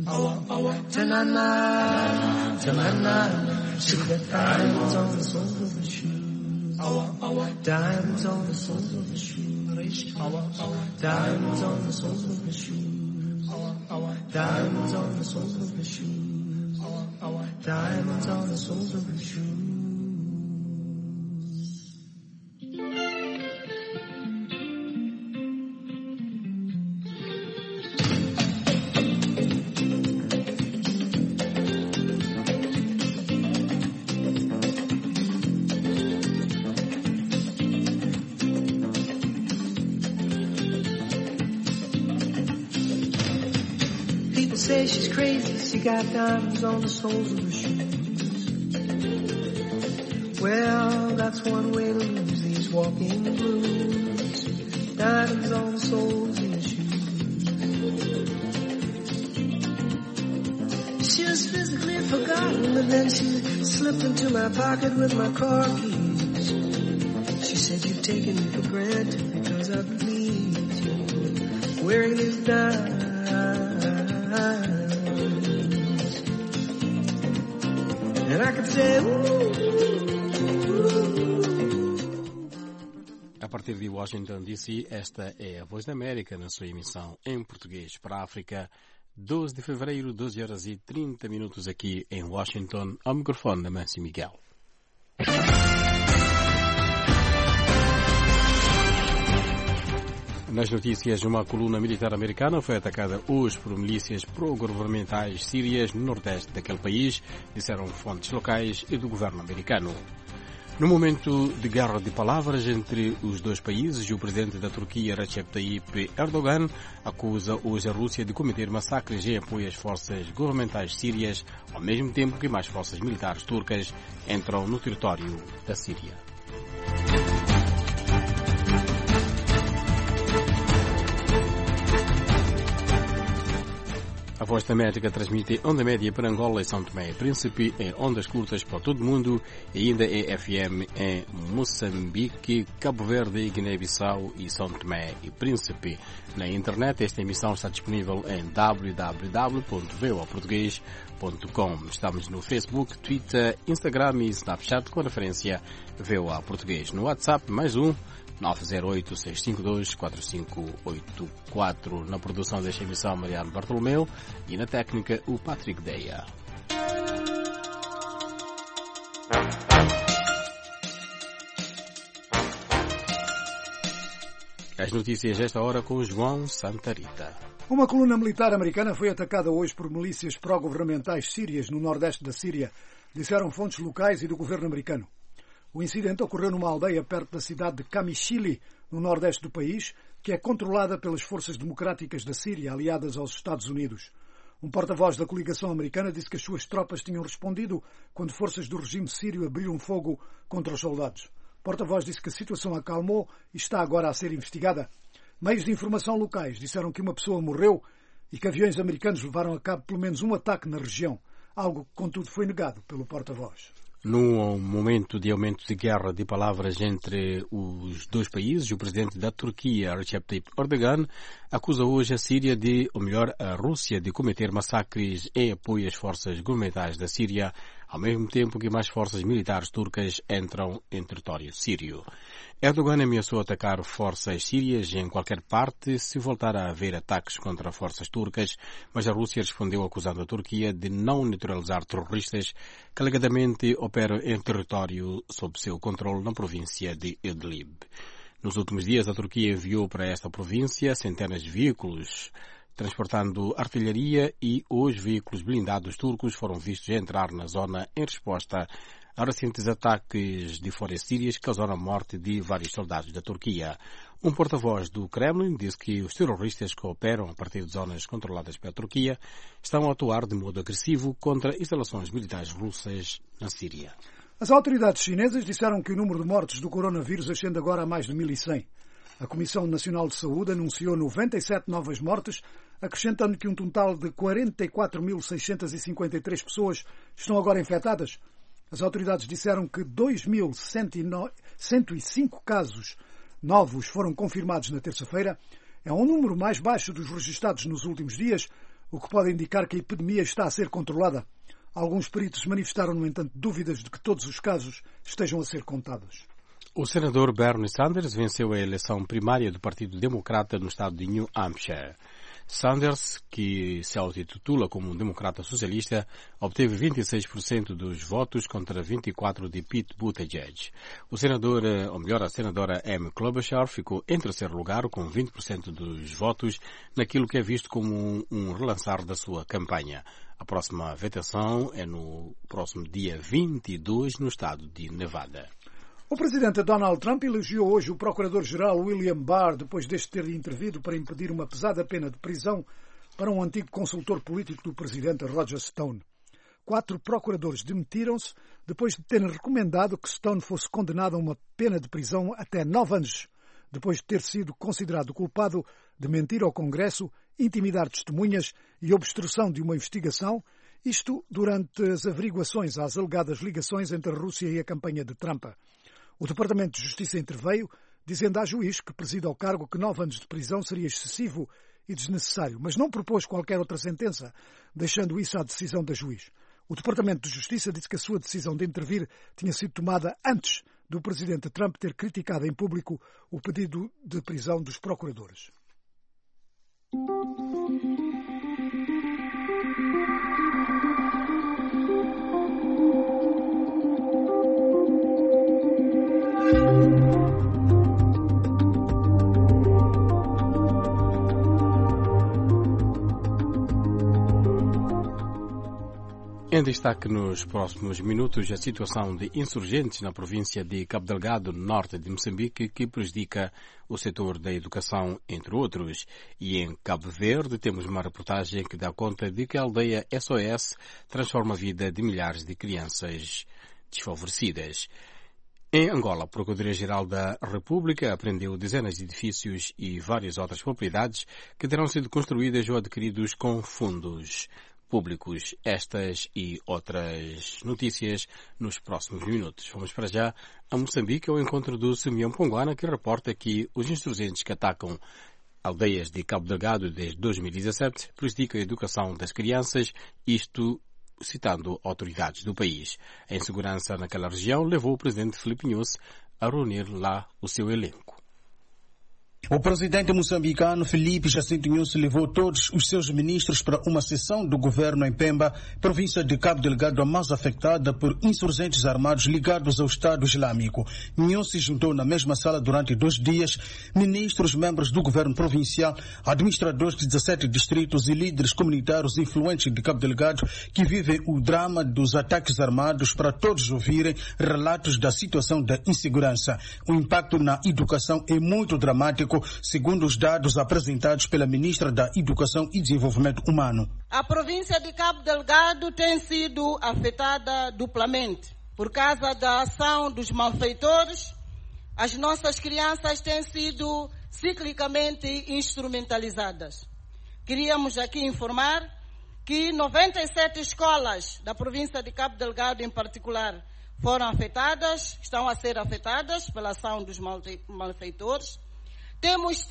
[SPEAKER 21] Ta-na-na, ta-na-na. She got diamonds on the soles of her shoes. Diamonds on the soles of her shoes. Diamonds on the soles of her shoes. Diamonds on the soles of her shoes. Diamonds on the soles of her shoes. Say she's crazy, she got diamonds on the soles of her shoes. Well, that's one way to lose these walking blues. Diamonds on the soles of her shoes. she was physically forgotten, but then she slipped into my pocket with my car keys. She said, you've taken me for granted because I believed you wearing these diamonds. And I could say,
[SPEAKER 1] A partir de Washington, D.C., esta é a Voz da América na sua emissão em português para a África. 12 de fevereiro, 12 horas e 30 minutos aqui em Washington, ao microfone da Mâncio Miguel. Nas notícias, uma coluna militar americana foi atacada hoje por milícias pró-governamentais sírias no nordeste daquele país, disseram fontes locais e do governo americano. No momento de guerra de palavras entre os dois países, o presidente da Turquia, Recep Tayyip Erdogan, acusa hoje a Rússia de cometer massacres em apoio às forças governamentais sírias, ao mesmo tempo que mais forças militares turcas entram no território da Síria. A Voz da América transmite onda média para Angola e São Tomé e Príncipe, em ondas curtas para todo o mundo e ainda é FM em Moçambique, Cabo Verde, Guiné-Bissau e São Tomé e Príncipe. Na internet, esta emissão está disponível em www.voaportugues.com. Estamos no Facebook, Twitter, Instagram e Snapchat com referência VOA Português. No WhatsApp, mais um 908-652-4584. Na produção desta emissão, Mariano Bartolomeu e na técnica, o Patrick Deia. As notícias esta hora com João Santarita.
[SPEAKER 2] Uma coluna militar americana foi atacada hoje por milícias pró-governamentais sírias no nordeste da Síria, disseram fontes locais e do governo americano. O incidente ocorreu numa aldeia perto da cidade de Kamishli, no nordeste do país, que é controlada pelas forças democráticas da Síria, aliadas aos Estados Unidos. Um porta-voz da coligação americana disse que as suas tropas tinham respondido quando forças do regime sírio abriram fogo contra os soldados. O porta-voz disse que a situação acalmou e está agora a ser investigada. Meios de informação locais disseram que uma pessoa morreu e que aviões americanos levaram a cabo pelo menos um ataque na região, algo que, contudo, foi negado pelo porta-voz.
[SPEAKER 1] Num momento de aumento de guerra de palavras entre os dois países, o presidente da Turquia, Recep Tayyip Erdogan, acusa hoje a Síria ou melhor, a Rússia, de cometer massacres em apoio às forças governamentais da Síria, ao mesmo tempo que mais forças militares turcas entram em território sírio. Erdogan ameaçou atacar forças sírias em qualquer parte se voltar a haver ataques contra forças turcas, mas a Rússia respondeu acusando a Turquia de não neutralizar terroristas que alegadamente operam em território sob seu controle na província de Idlib. Nos últimos dias, a Turquia enviou para esta província centenas de veículos transportando artilharia e os veículos blindados turcos foram vistos entrar na zona em resposta a recentes ataques de forças sírias que causaram a morte de vários soldados da Turquia. Um porta-voz do Kremlin disse que os terroristas que operam a partir de zonas controladas pela Turquia estão a atuar de modo agressivo contra instalações militares russas na Síria.
[SPEAKER 2] As autoridades chinesas disseram que o número de mortes do coronavírus ascende agora a mais de 1.100. A Comissão Nacional de Saúde anunciou 97 novas mortes, acrescentando que um total de 44.653 pessoas estão agora infectadas. As autoridades disseram que 2.105 casos novos foram confirmados na terça-feira. É um número mais baixo dos registados nos últimos dias, o que pode indicar que a epidemia está a ser controlada. Alguns peritos manifestaram, no entanto, dúvidas de que todos os casos estejam a ser contados.
[SPEAKER 1] O senador Bernie Sanders venceu a eleição primária do Partido Democrata no estado de New Hampshire. Sanders, que se autotitula como um democrata socialista, obteve 26% dos votos contra 24% de Pete Buttigieg. O senador, ou melhor, a senadora Amy Klobuchar ficou em terceiro lugar com 20% dos votos naquilo que é visto como um relançar da sua campanha. A próxima votação é no próximo dia 22 no estado de Nevada.
[SPEAKER 2] O presidente Donald Trump elogiou hoje o procurador-geral William Barr depois deste ter intervido para impedir uma pesada pena de prisão para um antigo consultor político do presidente Roger Stone. 4 procuradores demitiram-se depois de terem recomendado que Stone fosse condenado a uma pena de prisão até 9 anos, depois de ter sido considerado culpado de mentir ao Congresso, intimidar testemunhas e obstrução de uma investigação Isto durante as averiguações às alegadas ligações entre a Rússia e a campanha de Trump. O Departamento de Justiça interveio, dizendo à juiz que preside ao cargo que 9 anos de prisão seria excessivo e desnecessário, mas não propôs qualquer outra sentença, deixando isso à decisão da juiz. O Departamento de Justiça disse que a sua decisão de intervir tinha sido tomada antes do presidente Trump ter criticado em público o pedido de prisão dos procuradores.
[SPEAKER 1] Em destaque nos próximos minutos, a situação de insurgentes na província de Cabo Delgado, norte de Moçambique, que prejudica o setor da educação, entre outros. E em Cabo Verde temos uma reportagem que dá conta de que a aldeia SOS transforma a vida de milhares de crianças desfavorecidas. Em Angola, a Procuradoria-Geral da República apreendeu dezenas de edifícios e várias outras propriedades que terão sido construídas ou adquiridos com fundos públicos. Estas e outras notícias nos próximos minutos. Vamos para já a Moçambique, ao encontro do Simeão Ponguana, que reporta que os insurgentes que atacam aldeias de Cabo Delgado desde 2017 prejudicam a educação das crianças, isto citando autoridades do país. A insegurança naquela região levou o presidente Filipe Nyusi a reunir lá o seu elenco.
[SPEAKER 19] O presidente moçambicano Filipe Jacinto Nyusi levou todos os seus ministros para uma sessão do governo em Pemba, província de Cabo Delgado, a mais afetada por insurgentes armados ligados ao Estado Islâmico. Nyusi juntou na mesma sala durante 2 dias ministros, membros do governo provincial, administradores de 17 distritos e líderes comunitários influentes de Cabo Delgado que vivem o drama dos ataques armados, para todos ouvirem relatos da situação da insegurança. O impacto na educação é muito dramático, segundo os dados apresentados pela ministra da Educação e Desenvolvimento Humano.
[SPEAKER 5] A província de Cabo Delgado tem sido afetada duplamente. Por causa da ação dos malfeitores, as nossas crianças têm sido ciclicamente instrumentalizadas. Queríamos aqui informar que 97 escolas da província de Cabo Delgado, em particular, foram afetadas, estão a ser afetadas pela ação dos malfeitores. Temos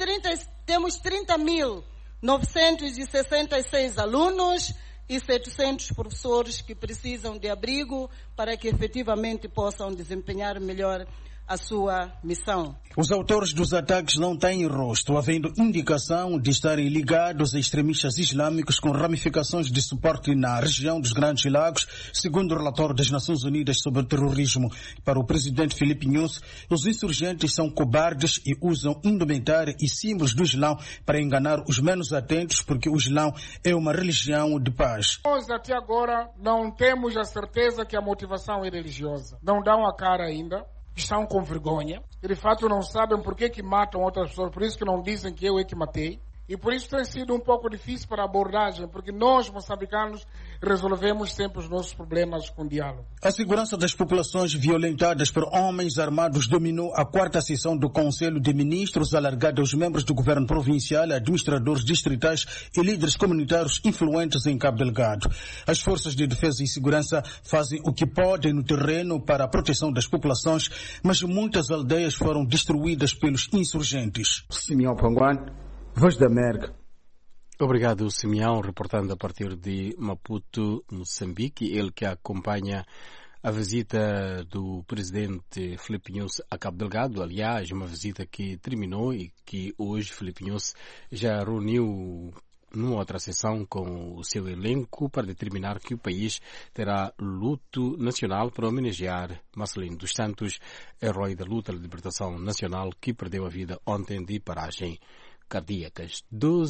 [SPEAKER 5] 30.966 alunos e 700 professores que precisam de abrigo para que efetivamente possam desempenhar melhor a sua missão.
[SPEAKER 19] Os autores dos ataques não têm rosto, havendo indicação de estarem ligados a extremistas islâmicos com ramificações de suporte na região dos Grandes Lagos, segundo o relatório das Nações Unidas sobre o terrorismo. Para o presidente Filipe Nyusi, os insurgentes são cobardes e usam indumentária e símbolos do Islão para enganar os menos atentos, porque o Islão é uma religião de paz.
[SPEAKER 20] Nós até agora não temos a certeza que a motivação é religiosa. Não dão a cara ainda. Estão com vergonha e de fato não sabem por que matam outras pessoas, por isso que não dizem que eu é que matei. E por isso tem sido um pouco difícil para a abordagem, porque nós, moçambicanos, resolvemos sempre os nossos problemas com diálogo.
[SPEAKER 19] A segurança das populações violentadas por homens armados dominou a 4ª sessão do Conselho de Ministros, alargada aos membros do governo provincial, administradores distritais e líderes comunitários influentes em Cabo Delgado. As forças de defesa e segurança fazem o que podem no terreno para a proteção das populações, mas muitas aldeias foram destruídas pelos insurgentes.
[SPEAKER 22] Simeão Ponguana, Voz da América.
[SPEAKER 1] Obrigado, Simeão, reportando a partir de Maputo, Moçambique. Ele que acompanha a visita do presidente Filipe Nyusi a Cabo Delgado. Aliás, uma visita que terminou e que hoje Filipe Nyusi já reuniu numa outra sessão com o seu elenco para determinar que o país terá luto nacional para homenagear Marcelino dos Santos, herói da luta da libertação nacional que perdeu a vida ontem de paragem cardíacas.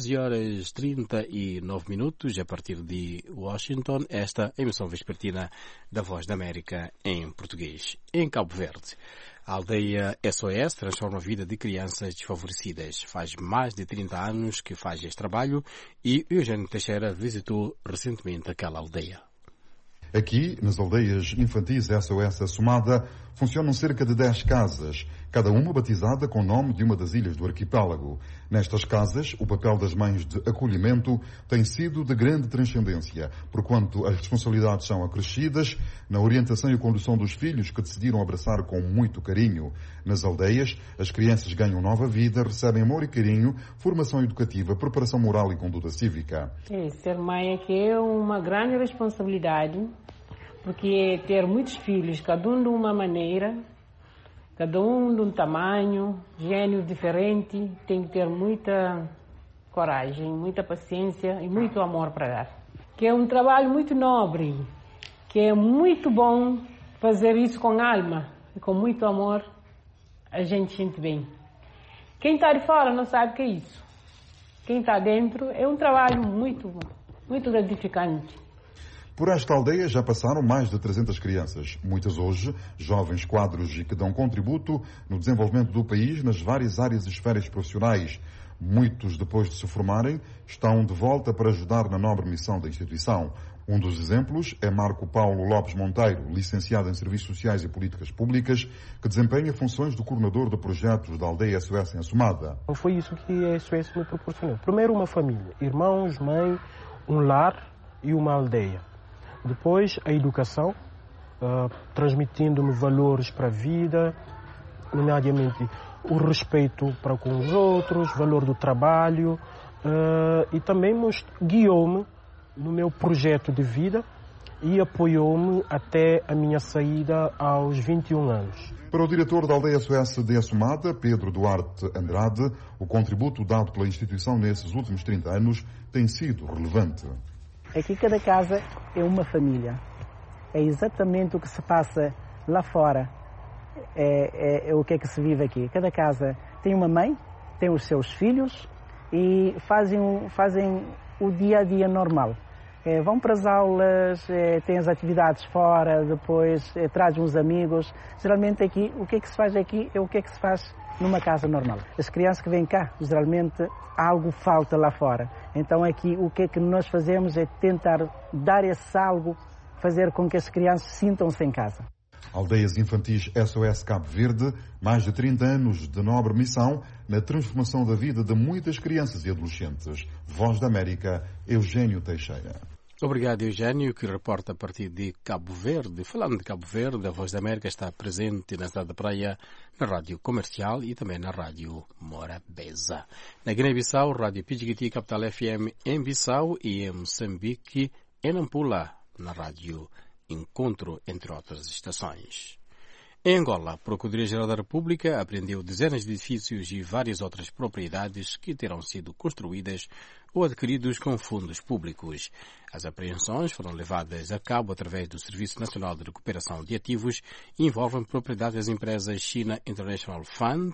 [SPEAKER 1] 12h39 a partir de Washington, esta emissão vespertina da Voz da América em português. Em Cabo Verde, a aldeia SOS transforma a vida de crianças desfavorecidas. Faz mais de 30 anos que faz este trabalho e Eugênio Teixeira visitou recentemente aquela aldeia.
[SPEAKER 23] Aqui, nas aldeias infantis SOS Assomada, funcionam cerca de 10 casas
[SPEAKER 3] cada uma batizada com o nome de uma das ilhas do arquipélago. Nestas casas, o papel das mães de acolhimento tem sido de grande transcendência, porquanto as responsabilidades são acrescidas na orientação e condução dos filhos que decidiram abraçar com muito carinho. Nas aldeias, as crianças ganham nova vida, recebem amor e carinho, formação educativa, preparação moral e conduta cívica.
[SPEAKER 7] Ser mãe aqui é uma grande responsabilidade, porque ter muitos filhos, cada um de uma maneira, cada um de um tamanho, gênio diferente, tem que ter muita coragem, muita paciência e muito amor para dar. Que é um trabalho muito nobre, que é muito bom fazer isso com alma e com muito amor, a gente sente bem. Quem está de fora não sabe o que é isso. Quem está dentro é um trabalho muito gratificante.
[SPEAKER 3] Por esta aldeia já passaram mais de 300 crianças, muitas hoje, jovens quadros e que dão contributo no desenvolvimento do país nas várias áreas e esferas profissionais. Muitos, depois de se formarem, estão de volta para ajudar na nobre missão da instituição. Um dos exemplos é Marco Paulo Lopes Monteiro, licenciado em Serviços Sociais e Políticas Públicas, que desempenha funções de coordenador de projetos da aldeia SOS em Assumada.
[SPEAKER 23] Foi isso que a SOS me proporcionou. Primeiro uma família, irmãos, mãe, um lar e uma aldeia. Depois a educação, transmitindo-me valores para a vida, nomeadamente o respeito para com os outros, valor do trabalho, e também guiou-me no meu projeto de vida e apoiou-me até a minha saída aos 21 anos.
[SPEAKER 3] Para o diretor da aldeia SOS de Assumada, Pedro Duarte Andrade, o contributo dado pela instituição nesses últimos 30 anos tem sido relevante.
[SPEAKER 24] Aqui cada casa é uma família. É exatamente o que se passa lá fora. É o que é que se vive aqui. Cada casa tem uma mãe, tem os seus filhos e fazem o dia a dia normal. Vão para as aulas, têm as atividades fora, depois trazem uns amigos. Geralmente aqui, o que é que se faz aqui é o que é que se faz numa casa normal. As crianças que vêm cá, geralmente algo falta lá fora. Então aqui o que é que nós fazemos é tentar dar esse algo, fazer com que as crianças sintam-se em casa.
[SPEAKER 3] Aldeias Infantis SOS Cabo Verde, mais de 30 anos de nobre missão na transformação da vida de muitas crianças e adolescentes. Voz da América, Eugênio Teixeira.
[SPEAKER 1] Obrigado, Eugênio, que reporta a partir de Cabo Verde. Falando de Cabo Verde, a Voz da América está presente na cidade da Praia, na Rádio Comercial e também na Rádio Morabeza. Na Guiné-Bissau, Rádio Pidjigiti, Capital FM em Bissau e em Moçambique, em Nampula, na Rádio Encontro, entre outras estações. Em Angola, a Procuradoria-Geral da República apreendeu dezenas de edifícios e várias outras propriedades que terão sido construídas ou adquiridos com fundos públicos. As apreensões foram levadas a cabo através do Serviço Nacional de Recuperação de Ativos e envolvem propriedades das empresas China International Fund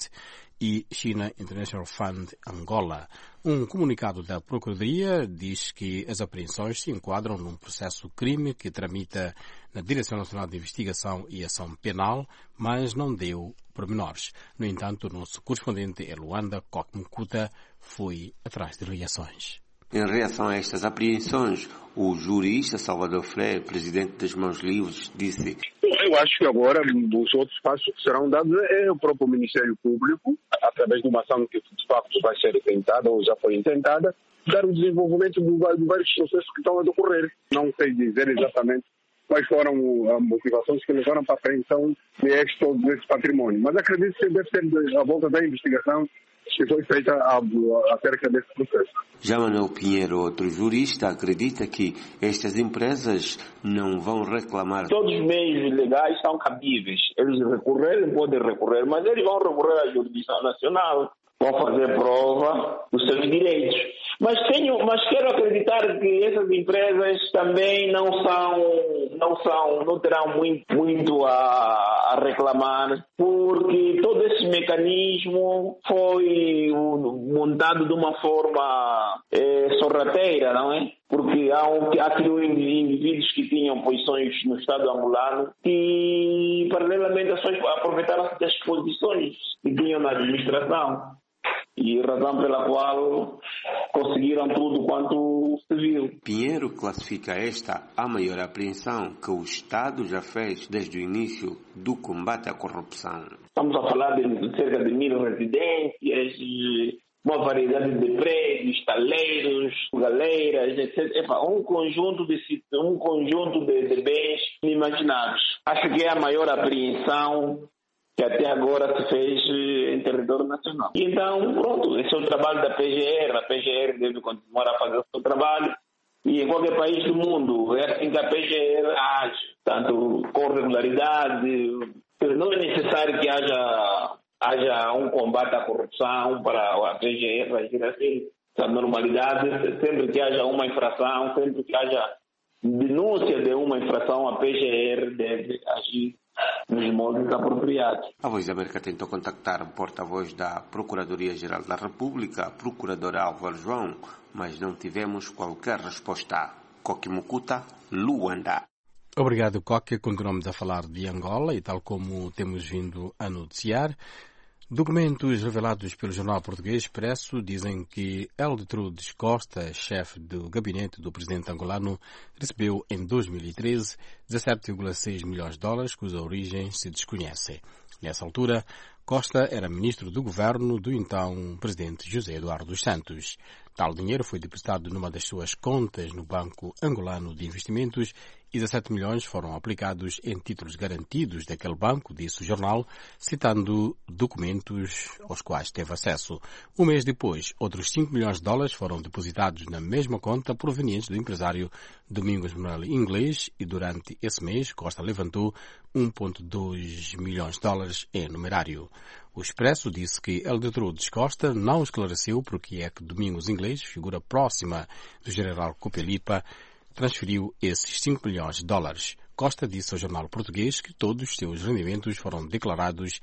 [SPEAKER 1] e China International Fund Angola. Um comunicado da Procuradoria diz que as apreensões se enquadram num processo crime que tramita na Direção Nacional de Investigação e Ação Penal, mas não deu pormenores. No entanto, o nosso correspondente em Luanda, Coque Mkuta, foi atrás de reações.
[SPEAKER 25] Em reação a estas apreensões, o jurista Salvador Freire, presidente das Mãos Livres, disse:
[SPEAKER 6] eu acho que agora os outros passos que serão dados é o próprio Ministério Público, através de uma ação que de facto vai ser tentada ou já foi intentada, dar o desenvolvimento de vários processos que estão a decorrer. Não sei dizer exatamente quais foram as motivações que levaram para a apreensão desse patrimônio, mas acredito que deve ser a volta da investigação que foi feita acerca desse processo.
[SPEAKER 25] Já Manuel Pinheiro, outro jurista, acredita que estas empresas não vão reclamar.
[SPEAKER 4] Todos os meios legais são cabíveis. Eles podem recorrer, mas eles vão recorrer à jurisdição nacional, vão fazer prova dos seus direitos. Mas quero acreditar que essas empresas também não terão muito a reclamar, porque todo esse mecanismo foi montado de uma forma sorrateira, não é? Porque há aqui indivíduos que tinham posições no Estado angolano e, paralelamente, aproveitaram-se das posições que tinham na administração. E razão pela qual conseguiram tudo quanto se
[SPEAKER 6] civil.
[SPEAKER 25] Pinheiro classifica esta a maior apreensão que o Estado já fez desde o início do combate à corrupção.
[SPEAKER 6] Estamos a falar de cerca de 1.000 residências, uma variedade de prédios, taleiros, galeiras, etc. Um conjunto de bens inimagináveis. Acho que é a maior apreensão que até agora se fez em território nacional. E então, pronto, esse é o trabalho da PGR. A PGR deve continuar a fazer o seu trabalho. E em qualquer país do mundo, é assim que a PGR age. Tanto com regularidade. Não é necessário que haja um combate à corrupção para a PGR agir assim. A normalidade, sempre que haja uma infração, sempre que haja denúncia de uma infração, a PGR deve agir nos moldes apropriados.
[SPEAKER 25] A Voz da América tentou contactar o porta-voz da Procuradoria-Geral da República, procurador Álvaro João, mas não tivemos qualquer resposta. Coque Mucuta, Luanda.
[SPEAKER 1] Obrigado, Coque. Continuamos a falar de Angola e tal como temos vindo a noticiar, documentos revelados pelo jornal português Expresso dizem que Eldetrud Costa, chefe do gabinete do presidente angolano, recebeu em 2013 $17,6 milhões, cuja origem se desconhece. Nessa altura, Costa era ministro do governo do então presidente José Eduardo dos Santos. Tal dinheiro foi depositado numa das suas contas no Banco Angolano de Investimentos e 17 milhões foram aplicados em títulos garantidos daquele banco, disse o jornal, citando documentos aos quais teve acesso. Um mês depois, outros $5 milhões foram depositados na mesma conta provenientes do empresário Domingos Manuel Inglês e durante esse mês Costa levantou $1,2 milhões em numerário. O Expresso disse que Eldetrud Costa não esclareceu porque é que Domingos Inglês, figura próxima do general Copelipa, transferiu esses $5 milhões. Costa disse ao jornal português que todos os seus rendimentos foram declarados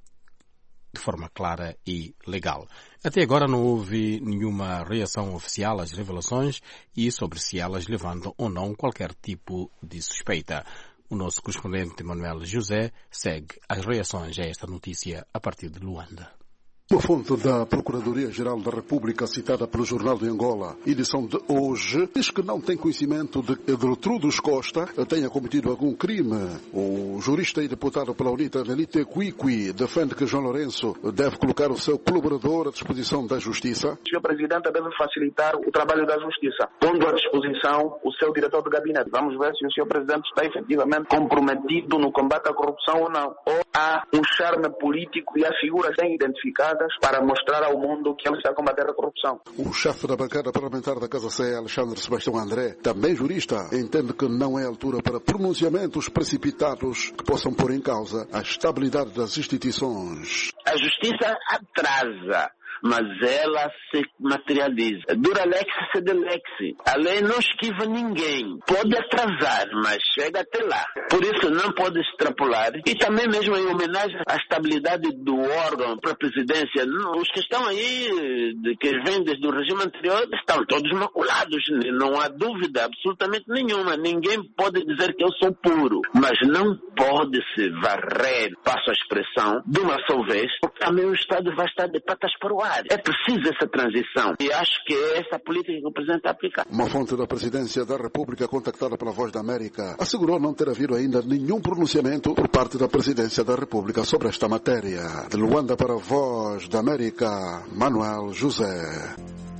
[SPEAKER 1] de forma clara e legal. Até agora não houve nenhuma reação oficial às revelações e sobre se elas levantam ou não qualquer tipo de suspeita. O nosso correspondente Manuel José segue as reações a esta notícia a partir de Luanda.
[SPEAKER 8] Uma fonte da Procuradoria-Geral da República, citada pelo Jornal de Angola, edição de hoje, diz que não tem conhecimento de que Eldetrud Costa tenha cometido algum crime. O jurista e deputado pela UNITA, Nelite Quiqui, defende que João Lourenço deve colocar o seu colaborador à disposição da Justiça.
[SPEAKER 6] O Sr. Presidente deve facilitar o trabalho da Justiça, pondo à disposição o seu diretor de gabinete. Vamos ver se o Sr. Presidente está efetivamente comprometido no combate à corrupção ou não. Ou há um charme político e há figuras bem identificadas para mostrar ao mundo que ele está a combater a corrupção.
[SPEAKER 8] O chefe da bancada parlamentar da Casa CE, Alexandre Sebastião André, também jurista, entende que não é altura para pronunciamentos precipitados que possam pôr em causa a estabilidade das instituições.
[SPEAKER 9] A justiça atrasa, mas ela se materializa. Dura lex sed lex. A lei não esquiva ninguém. Pode atrasar, mas chega até lá. Por isso não pode extrapolar. E também mesmo em homenagem à estabilidade do órgão para a presidência, os que estão aí, que vêm desde o regime anterior, estão todos maculados. Não há dúvida absolutamente nenhuma. Ninguém pode dizer que eu sou puro. Mas não pode-se varrer, passo a expressão, de uma só vez, porque também o Estado vai estar de patas para o ar. É preciso essa transição e acho que é essa política que o Presidente está a aplicar.
[SPEAKER 8] Uma fonte da Presidência da República, contactada pela Voz da América, assegurou não ter havido ainda nenhum pronunciamento por parte da Presidência da República sobre esta matéria. De Luanda para a Voz da América, Manuel José.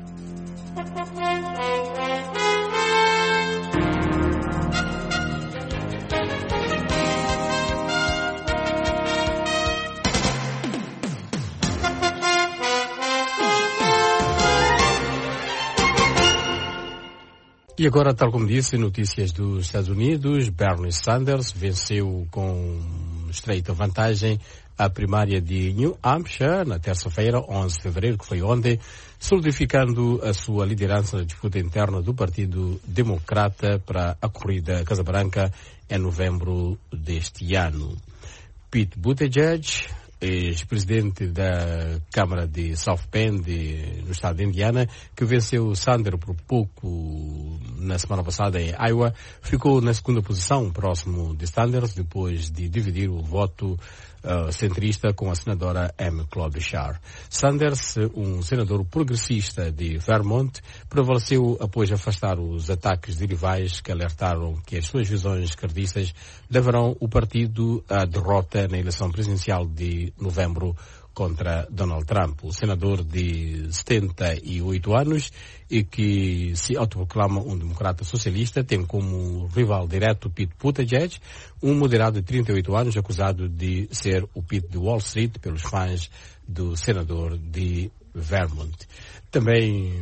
[SPEAKER 1] E agora, tal como disse, notícias dos Estados Unidos. Bernie Sanders venceu com estreita vantagem a primária de New Hampshire na terça-feira, 11 de fevereiro, que foi ontem, solidificando a sua liderança na disputa interna do Partido Democrata para a corrida Casa Branca em novembro deste ano. Pete Buttigieg ex-presidente da Câmara de South Bend, no estado de Indiana, que venceu Sanders por pouco na semana passada em Iowa, ficou na segunda posição, próximo de Sanders, depois de dividir o voto centrista com a senadora Amy Klobuchar. Sanders, um senador progressista de Vermont, prevaleceu após afastar os ataques de rivais que alertaram que as suas visões esquerdistas levarão o partido à derrota na eleição presidencial de novembro contra Donald Trump. O senador de 78 anos e que se autoproclama um democrata socialista tem como rival direto Pete Buttigieg, um moderado de 38 anos acusado de ser o Pete de Wall Street pelos fãs do senador de Vermont. Também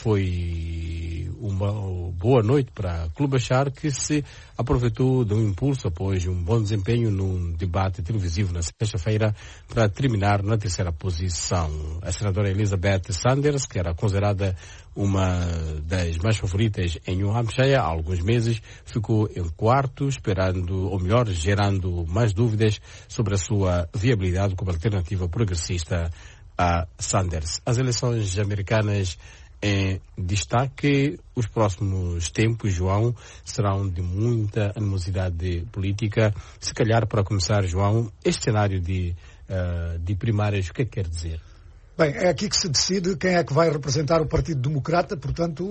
[SPEAKER 1] foi uma boa noite para Klobuchar, que se aproveitou de um impulso após um bom desempenho num debate televisivo na sexta-feira para terminar na terceira posição. A senadora Elizabeth Sanders, que era considerada uma das mais favoritas em New Hampshire há alguns meses, ficou em quarto, esperando, ou melhor, gerando mais dúvidas sobre a sua viabilidade como alternativa progressista a Sanders. As eleições americanas em destaque. Os próximos tempos, João, serão de muita animosidade política. Se calhar, para começar, João, este cenário de primárias, o que é que quer dizer?
[SPEAKER 2] Bem, é aqui que se decide quem é que vai representar o Partido Democrata, portanto,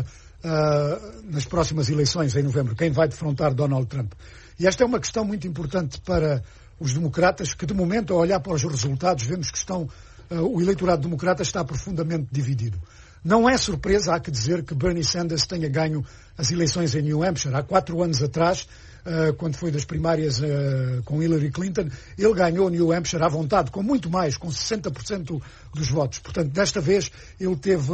[SPEAKER 2] nas próximas eleições em novembro, quem vai defrontar Donald Trump. E esta é uma questão muito importante para os democratas, que de momento, ao olhar para os resultados, vemos que o eleitorado democrata está profundamente dividido. Não é surpresa, há que dizer, que Bernie Sanders tenha ganho as eleições em New Hampshire. Há 4 anos atrás, quando foi das primárias com Hillary Clinton, ele ganhou New Hampshire à vontade, com muito mais, com 60% dos votos. Portanto, desta vez, ele teve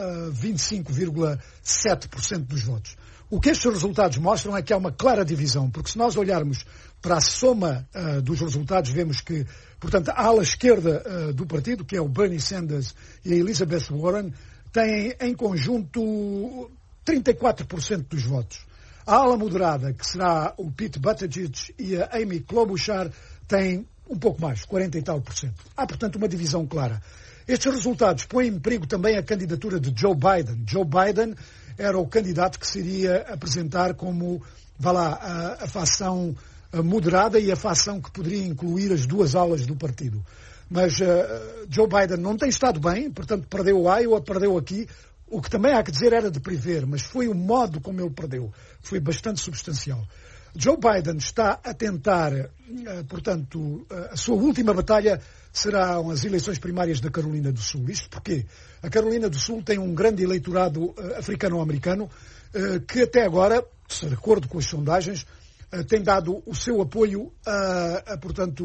[SPEAKER 2] 25,7% dos votos. O que estes resultados mostram é que há uma clara divisão, porque se nós olharmos para a soma dos resultados, vemos que, portanto, a ala esquerda do partido, que é o Bernie Sanders e a Elizabeth Warren, têm em conjunto 34% dos votos. A ala moderada, que será o Pete Buttigieg e a Amy Klobuchar, tem um pouco mais, 40 e tal por cento. Há, portanto, uma divisão clara. Estes resultados põem em perigo também a candidatura de Joe Biden. Joe Biden era o candidato que se iria apresentar como, a facção moderada e a facção que poderia incluir as duas alas do partido. Mas Joe Biden não tem estado bem, portanto perdeu o Iowa, perdeu aqui. O que também há que dizer era de prever, mas foi o modo como ele perdeu, que foi bastante substancial. Joe Biden está a tentar, portanto, a sua última batalha serão as eleições primárias da Carolina do Sul. Isto porque a Carolina do Sul tem um grande eleitorado africano-americano que até agora, de acordo com as sondagens, tem dado o seu apoio a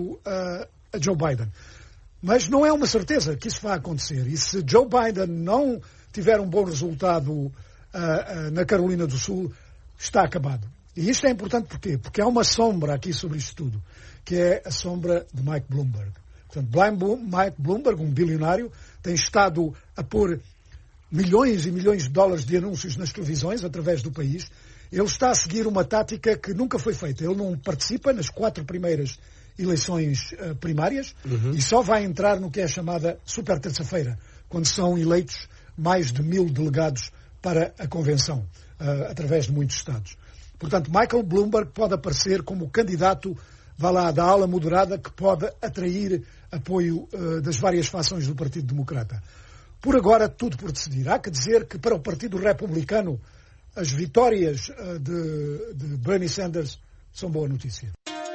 [SPEAKER 2] Joe Biden. Mas não é uma certeza que isso vai acontecer. E se Joe Biden não tiver um bom resultado na Carolina do Sul, está acabado. E isto é importante porquê? Porque há uma sombra aqui sobre isto tudo, que é a sombra de Mike Bloomberg. Portanto, Mike Bloomberg, um bilionário, tem estado a pôr milhões e milhões de dólares de anúncios nas televisões através do país. Ele está a seguir uma tática que nunca foi feita. Ele não participa nas 4 primeiras eleições primárias e só vai entrar no que é chamada super terça-feira, quando são eleitos mais de 1000 delegados para a convenção, através de muitos estados. Portanto, Michael Bloomberg pode aparecer como candidato, da ala moderada, que pode atrair apoio das várias fações do Partido Democrata. Por agora, tudo por decidir. Há que dizer que para o Partido Republicano as vitórias de Bernie Sanders são boa notícia.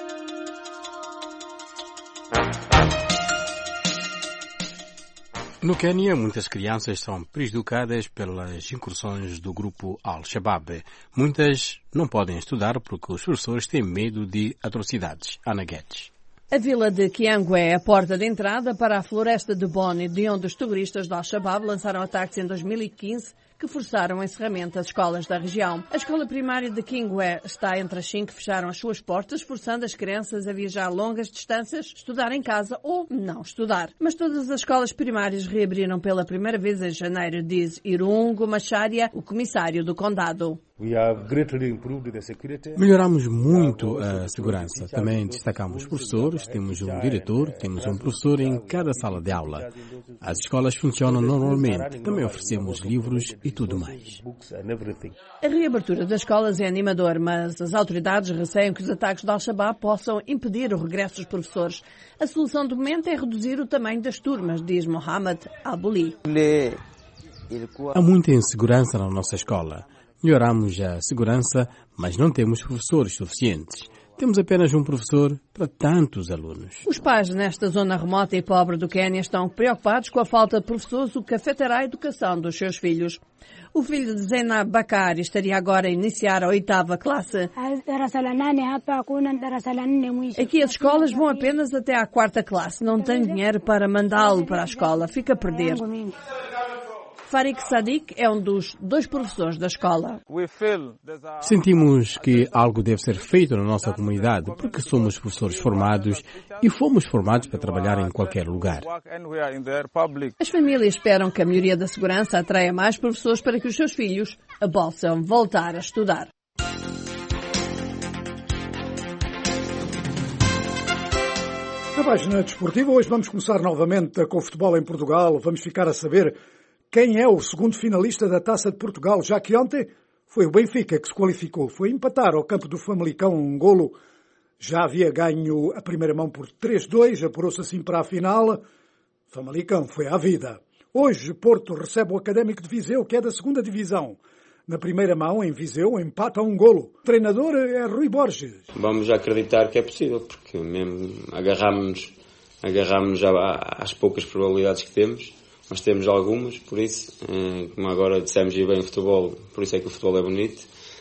[SPEAKER 1] No Quênia, muitas crianças são prejudicadas pelas incursões do grupo Al-Shabaab. Muitas não podem estudar porque os professores têm medo de atrocidades. Ana Guedes.
[SPEAKER 10] A vila de Kiangwé é a porta de entrada para a floresta de Boni, de onde os terroristas do Al-Shabaab lançaram ataques em 2015 que forçaram o encerramento das escolas da região. A escola primária de Kiangwé está entre as 5 que fecharam as suas portas, forçando as crianças a viajar longas distâncias, estudar em casa ou não estudar. Mas todas as escolas primárias reabriram pela primeira vez em janeiro, diz Irungo Macharia, o comissário do condado.
[SPEAKER 1] Melhoramos muito a segurança. Também destacamos professores, temos um diretor, temos um professor em cada sala de aula. As escolas funcionam normalmente. Também oferecemos livros e tudo mais.
[SPEAKER 10] A reabertura das escolas é animador, mas as autoridades receiam que os ataques de Al-Shabaab possam impedir o regresso dos professores. A solução do momento é reduzir o tamanho das turmas, diz Mohamed Abuli.
[SPEAKER 1] Há muita insegurança na nossa escola. Melhoramos a segurança, mas não temos professores suficientes. Temos apenas um professor para tantos alunos.
[SPEAKER 10] Os pais nesta zona remota e pobre do Quênia estão preocupados com a falta de professores, o que afetará a educação dos seus filhos. O filho de Zainab Bakari estaria agora a iniciar a 8ª classe. Aqui as escolas vão apenas até à 4ª classe. Não tenho dinheiro para mandá-lo para a escola. Fica a perder. Farik Sadiq é um dos 2 professores da escola.
[SPEAKER 1] Sentimos que algo deve ser feito na nossa comunidade, porque somos professores formados e fomos formados para trabalhar em qualquer lugar.
[SPEAKER 10] As famílias esperam que a melhoria da segurança atraia mais professores para que os seus filhos possam voltar a estudar.
[SPEAKER 2] Na página desportiva, hoje vamos começar novamente com o futebol em Portugal. Vamos ficar a saber quem é o segundo finalista da Taça de Portugal, já que ontem foi o Benfica que se qualificou. Foi empatar ao campo do Famalicão um golo. Já havia ganho a primeira mão por 3-2, apurou-se assim para a final. Famalicão foi à vida. Hoje, Porto recebe o Académico de Viseu, que é da 2ª Divisão. Na primeira mão, em Viseu, empata a um golo. O treinador é Rui Borges.
[SPEAKER 17] Vamos acreditar que é possível, porque mesmo agarramos às poucas probabilidades que temos. Nós temos algumas, por isso, como agora dissemos e bem o futebol, por isso é que o futebol é bonito,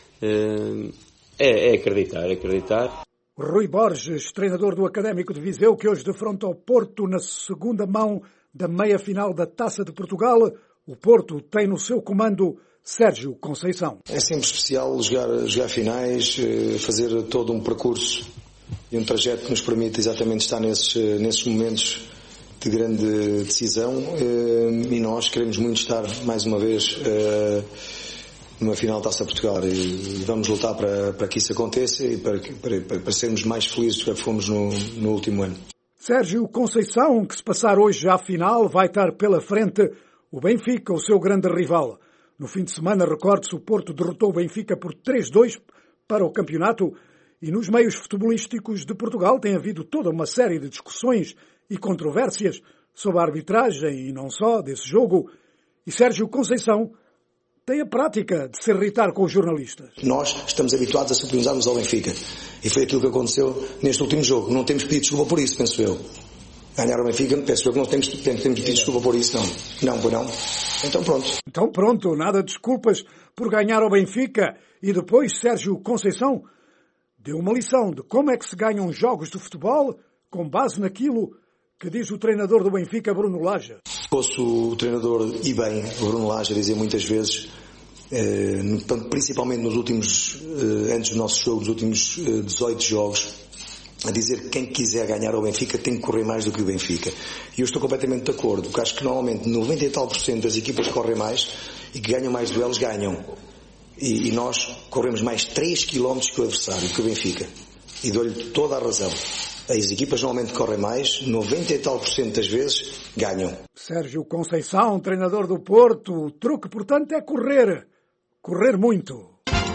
[SPEAKER 17] é acreditar.
[SPEAKER 2] Rui Borges, treinador do Académico de Viseu, que hoje defronta o Porto na 2ª mão da meia-final da Taça de Portugal. O Porto tem no seu comando Sérgio Conceição.
[SPEAKER 18] É sempre especial jogar finais, fazer todo um percurso e um trajeto que nos permite exatamente estar nesses momentos de grande decisão, e nós queremos muito estar mais uma vez numa final da Taça Portugal e vamos lutar para que isso aconteça e para sermos mais felizes do que fomos no último ano.
[SPEAKER 2] Sérgio Conceição, que se passar hoje à final, vai estar pela frente o Benfica, o seu grande rival. No fim de semana, recorde-se, o Porto derrotou o Benfica por 3-2 para o campeonato e nos meios futebolísticos de Portugal tem havido toda uma série de discussões e controvérsias sobre a arbitragem e não só desse jogo. E Sérgio Conceição tem a prática de se irritar com os jornalistas.
[SPEAKER 18] Nós estamos habituados a subordinarmos ao Benfica. E foi aquilo que aconteceu neste último jogo. Não temos pedido desculpa por isso, penso eu. Ganhar o Benfica, penso eu que não temos pedido desculpa por isso, não. Não. Então
[SPEAKER 2] pronto, nada de desculpas por ganhar ao Benfica. E depois Sérgio Conceição deu uma lição de como é que se ganham jogos de futebol com base naquilo que diz o treinador do Benfica, Bruno Lage.
[SPEAKER 18] Ouço o treinador, e bem, o Bruno Lage, dizer muitas vezes, principalmente antes do nosso jogo, dos últimos 18 jogos, a dizer que quem quiser ganhar ao Benfica tem que correr mais do que o Benfica. E eu estou completamente de acordo, porque acho que normalmente 90 e tal % das equipas que correm mais e que ganham mais duelos ganham. E nós corremos mais 3 km que o adversário, que o Benfica. E dou-lhe toda a razão. As equipas normalmente correm mais, 90 e tal % das vezes ganham.
[SPEAKER 2] Sérgio Conceição, treinador do Porto, o truque, portanto, é correr. Correr muito.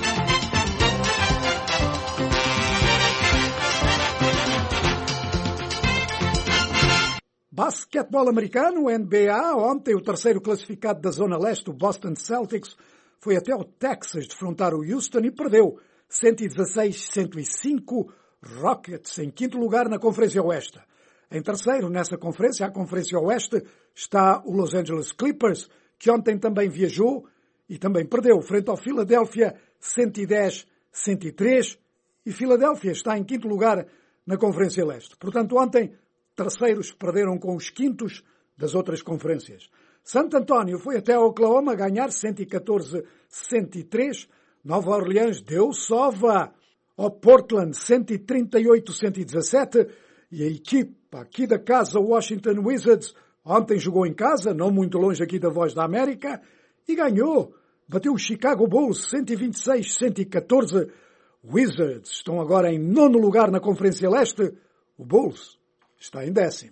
[SPEAKER 2] Basquetebol americano, NBA. Ontem o terceiro classificado da Zona Leste, o Boston Celtics, foi até o Texas defrontar o Houston e perdeu 116-105. Rockets em quinto lugar na Conferência Oeste. Em terceiro nessa conferência, a Conferência Oeste, está o Los Angeles Clippers, que ontem também viajou e também perdeu frente ao Philadelphia 110-103, e Filadélfia está em quinto lugar na Conferência Leste. Portanto, ontem, terceiros perderam com os quintos das outras conferências. Santo António foi até Oklahoma ganhar 114-103. Nova Orleans deu sova ao Portland 138-117, e a equipa aqui da casa, o Washington Wizards, ontem jogou em casa, não muito longe aqui da Voz da América, e ganhou bateu o Chicago Bulls 126-114. Wizards estão agora em 9º lugar na Conferência Leste. O Bulls está em 10º.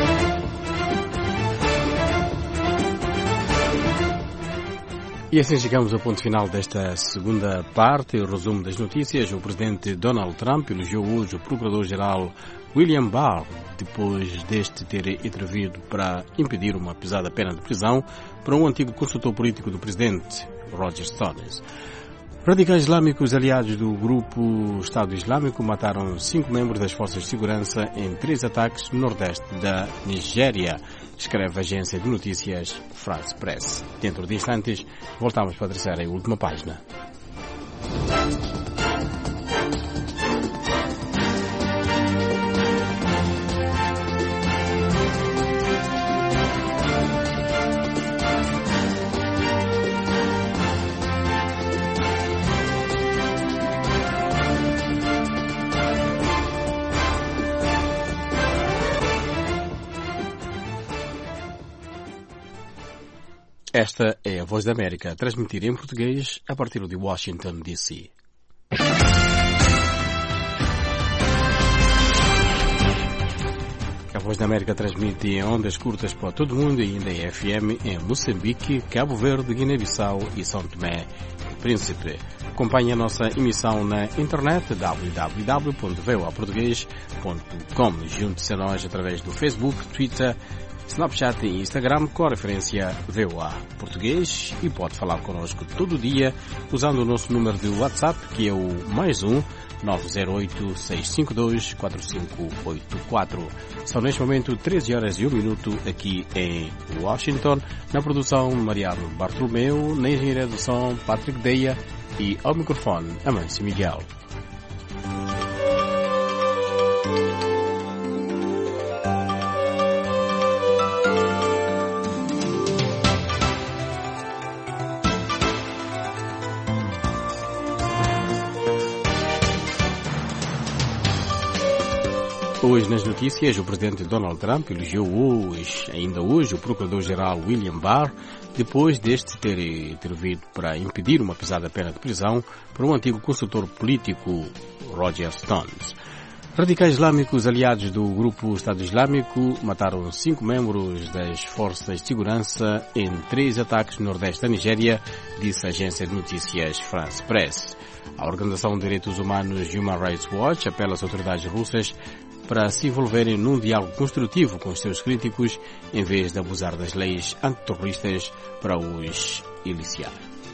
[SPEAKER 1] E assim chegamos ao ponto final desta segunda parte. O resumo das notícias. O presidente Donald Trump elogiou hoje o procurador-geral William Barr, depois deste ter intervido para impedir uma pesada pena de prisão para um antigo consultor político do presidente, Roger Stone. Radicais islâmicos aliados do grupo Estado Islâmico mataram 5 membros das forças de segurança em 3 ataques no nordeste da Nigéria, escreve a agência de notícias France Press. Dentro de instantes, voltamos para a terceira e última página. Esta é a Voz da América, transmitida em português a partir de Washington, D.C. A Voz da América transmite em ondas curtas para todo o mundo e ainda em FM em Moçambique, Cabo Verde, Guiné-Bissau e São Tomé e Príncipe. Acompanhe a nossa emissão na internet www.voaportugues.com. Junte-se a nós através do Facebook, Twitter, Snapchat e Instagram com a referência VOA Português e pode falar connosco todo dia usando o nosso número de WhatsApp, que é o +1 908-652-4584. São neste momento 13 horas e 1 minuto aqui em Washington. Na produção, Mariano Bartolomeu, na engenharia do som, Patrick Deia e ao microfone, Amâncio Miguel. Hoje nas notícias, o presidente Donald Trump elogiou ainda hoje, o procurador-geral William Barr, depois deste ter intervido para impedir uma pesada pena de prisão para um antigo consultor político, Roger Stone. Radicais islâmicos aliados do grupo Estado Islâmico mataram 5 membros das forças de segurança em 3 ataques no nordeste da Nigéria, disse a agência de notícias France Press. A Organização de Direitos Humanos Human Rights Watch apela às autoridades russas para se envolverem num diálogo construtivo com os seus críticos, em vez de abusar das leis antiterroristas para os aliciar.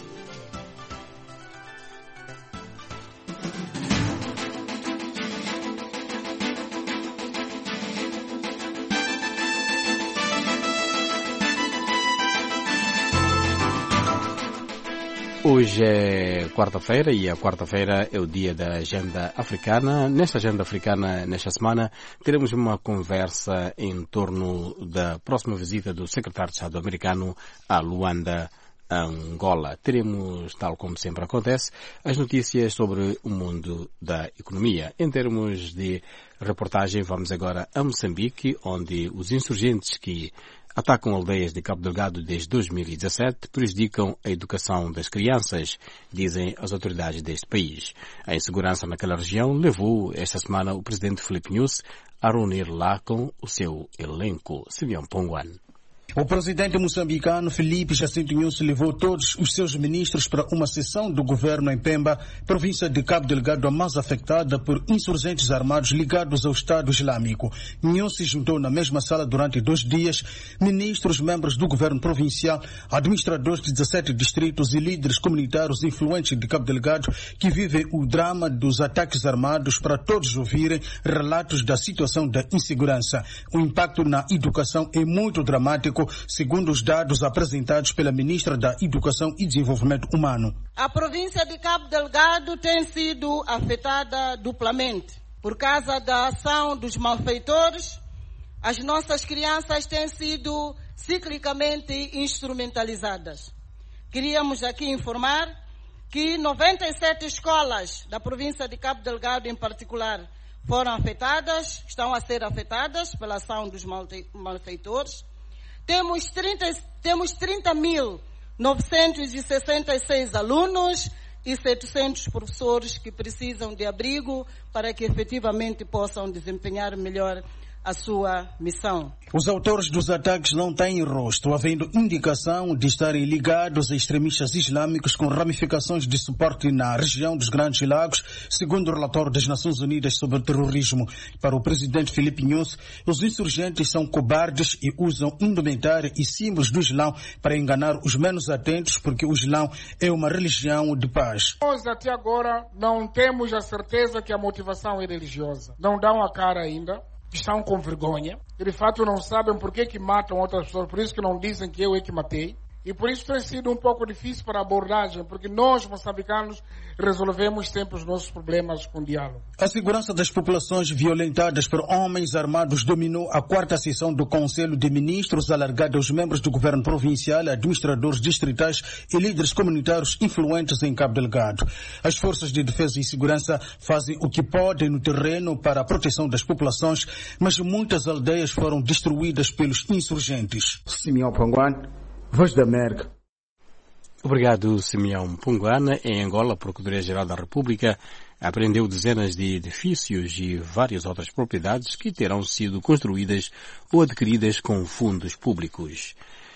[SPEAKER 1] Hoje é quarta-feira e a quarta-feira é o dia da agenda africana. Nesta agenda africana, nesta semana, teremos uma conversa em torno da próxima visita do secretário de Estado americano a Luanda, Angola. Teremos, tal como sempre acontece, as notícias sobre o mundo da economia. Em termos de reportagem, vamos agora a Moçambique, onde os insurgentes que atacam aldeias de Cabo Delgado desde 2017 prejudicam a educação das crianças, dizem as autoridades deste país. A insegurança naquela região levou esta semana o presidente Filipe Nyusi a reunir lá com o seu elenco. Simeão Ponguan.
[SPEAKER 19] O presidente moçambicano Filipe Jacinto Nyusi levou todos os seus ministros para uma sessão do governo em Pemba, província de Cabo Delgado, a mais afetada por insurgentes armados ligados ao Estado Islâmico. Nyusi juntou na mesma sala durante 2 dias ministros, membros do governo provincial, administradores de 17 distritos e líderes comunitários influentes de Cabo Delgado que vivem o drama dos ataques armados para todos ouvirem relatos da situação da insegurança. O impacto na educação é muito dramático, segundo os dados apresentados pela ministra da Educação e Desenvolvimento Humano.
[SPEAKER 5] A província de Cabo Delgado tem sido afetada duplamente. Por causa da ação dos malfeitores, as nossas crianças têm sido ciclicamente instrumentalizadas. Queríamos aqui informar que 97 escolas da província de Cabo Delgado, em particular, foram afetadas, estão a ser afetadas pela ação dos malfeitores. Temos 30 mil 966 alunos e 700 professores que precisam de abrigo para que efetivamente possam desempenhar melhor a sua missão.
[SPEAKER 19] Os autores dos ataques não têm rosto, havendo indicação de estarem ligados a extremistas islâmicos com ramificações de suporte na região dos Grandes Lagos, segundo o relatório das Nações Unidas sobre o terrorismo. Para o presidente Filipe Nyusi, os insurgentes são cobardes e usam indumentária e símbolos do Islão para enganar os menos atentos, porque o Islão é uma religião de paz.
[SPEAKER 20] Nós até agora não temos a certeza que a motivação é religiosa. Não dão a cara ainda. Estão com vergonha e de fato não sabem por que matam outras pessoas, por isso que não dizem que eu é que matei. E por isso tem sido um pouco difícil para a abordagem, porque nós, moçambicanos, resolvemos sempre os nossos problemas com diálogo.
[SPEAKER 19] A segurança das populações violentadas por homens armados dominou a 4ª sessão do Conselho de Ministros, alargada aos membros do governo provincial, administradores distritais e líderes comunitários influentes em Cabo Delgado. As forças de defesa e segurança fazem o que podem no terreno para a proteção das populações, mas muitas aldeias foram destruídas pelos insurgentes.
[SPEAKER 22] Simeão Panguane, Voz da América.
[SPEAKER 1] Obrigado, Simeão Punguana. Em Angola, a Procuradoria-Geral da República apreendeu dezenas de edifícios e várias outras propriedades que terão sido construídas ou adquiridas com fundos públicos.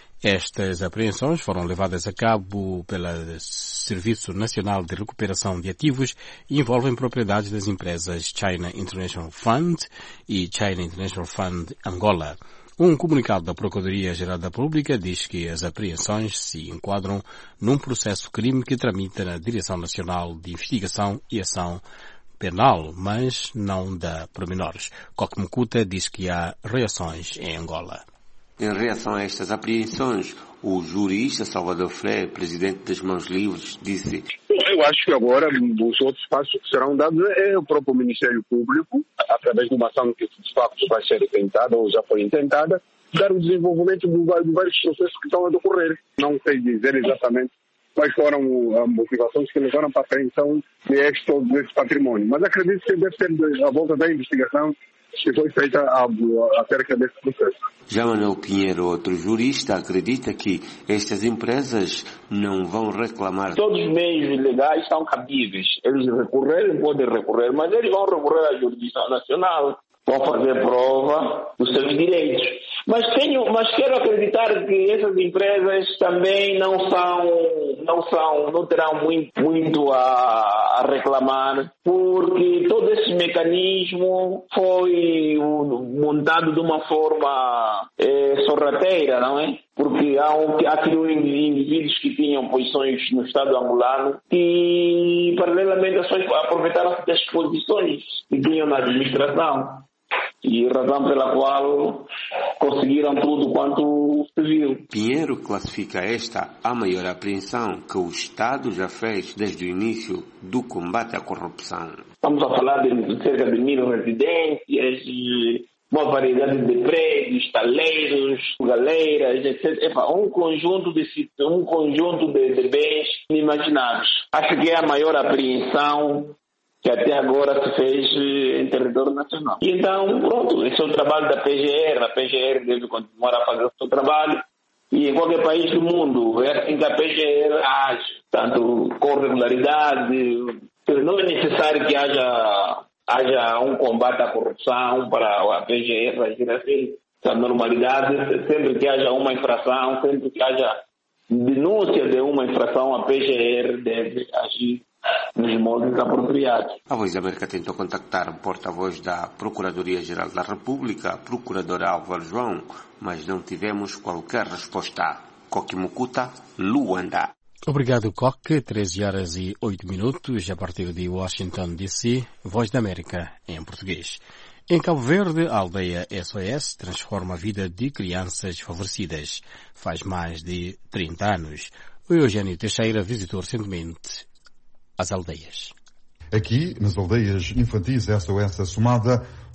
[SPEAKER 1] Estas apreensões foram levadas a cabo pelo Serviço Nacional de Recuperação de Ativos e envolvem propriedades das empresas China International Fund e China International Fund Angola. Um comunicado da Procuradoria-Geral da República diz que as apreensões se enquadram num processo crime que tramita na Direção Nacional de Investigação e Ação Penal, mas não dá pormenores. Coque Mukuta diz que há reações em Angola.
[SPEAKER 25] Em reação a estas apreensões, o jurista Salvador Freire, presidente das Mãos Livres, disse:
[SPEAKER 6] eu acho que agora os outros passos que serão dados é o próprio Ministério Público, através de uma ação que de facto vai ser tentada ou já foi intentada, dar o desenvolvimento de vários processos que estão a decorrer. Não sei dizer exatamente quais foram as motivações que levaram para a apreensão desse patrimônio, mas acredito que deve ser a volta da investigação que foi feita acerca desse processo.
[SPEAKER 25] Já Manuel Pinheiro, outro jurista, acredita que estas empresas não vão reclamar.
[SPEAKER 11] Todos os meios legais são cabíveis. Eles recorrerem, podem recorrer, mas eles vão recorrer à jurisdição nacional, vão fazer prova dos seus direitos. Mas quero acreditar que essas empresas também não terão muito a reclamar, porque todo esse mecanismo foi montado de uma forma sorrateira, não é? Porque há indivíduos que tinham posições no Estado angolano e, paralelamente, aproveitaram das posições que tinham na administração. E razão pela qual conseguiram tudo quanto se viu.
[SPEAKER 25] Pinheiro classifica esta a maior apreensão que o Estado já fez desde o início do combate à corrupção.
[SPEAKER 11] Estamos a falar de cerca de 1.000 residências, uma variedade de prédios, taleiros, galeiras, etc. Um conjunto de bens inimagináveis. Acho que é a maior apreensão que até agora se fez em território nacional. E então, pronto, esse é o trabalho da PGR. A PGR deve continuar a fazer o seu trabalho. E em qualquer país do mundo, é assim que a PGR age. Tanto com regularidade. Não é necessário que haja um combate à corrupção para a PGR agir assim. A normalidade, sempre que haja uma infração, sempre que haja denúncia de uma infração, a PGR deve agir nos moldes apropriados.
[SPEAKER 25] A Voz da América tentou contactar o porta-voz da Procuradoria-Geral da República, procurador Álvaro João, mas não tivemos qualquer resposta. Coque Mukuta, Luanda.
[SPEAKER 1] Obrigado, Coque. 13h08, a partir de Washington, D.C., Voz da América, em português. Em Cabo Verde, a aldeia SOS transforma a vida de crianças desfavorecidas. Faz mais de 30 anos. O Eugênio Teixeira visitou recentemente as aldeias.
[SPEAKER 3] Aqui, nas aldeias infantis SOS Assomada,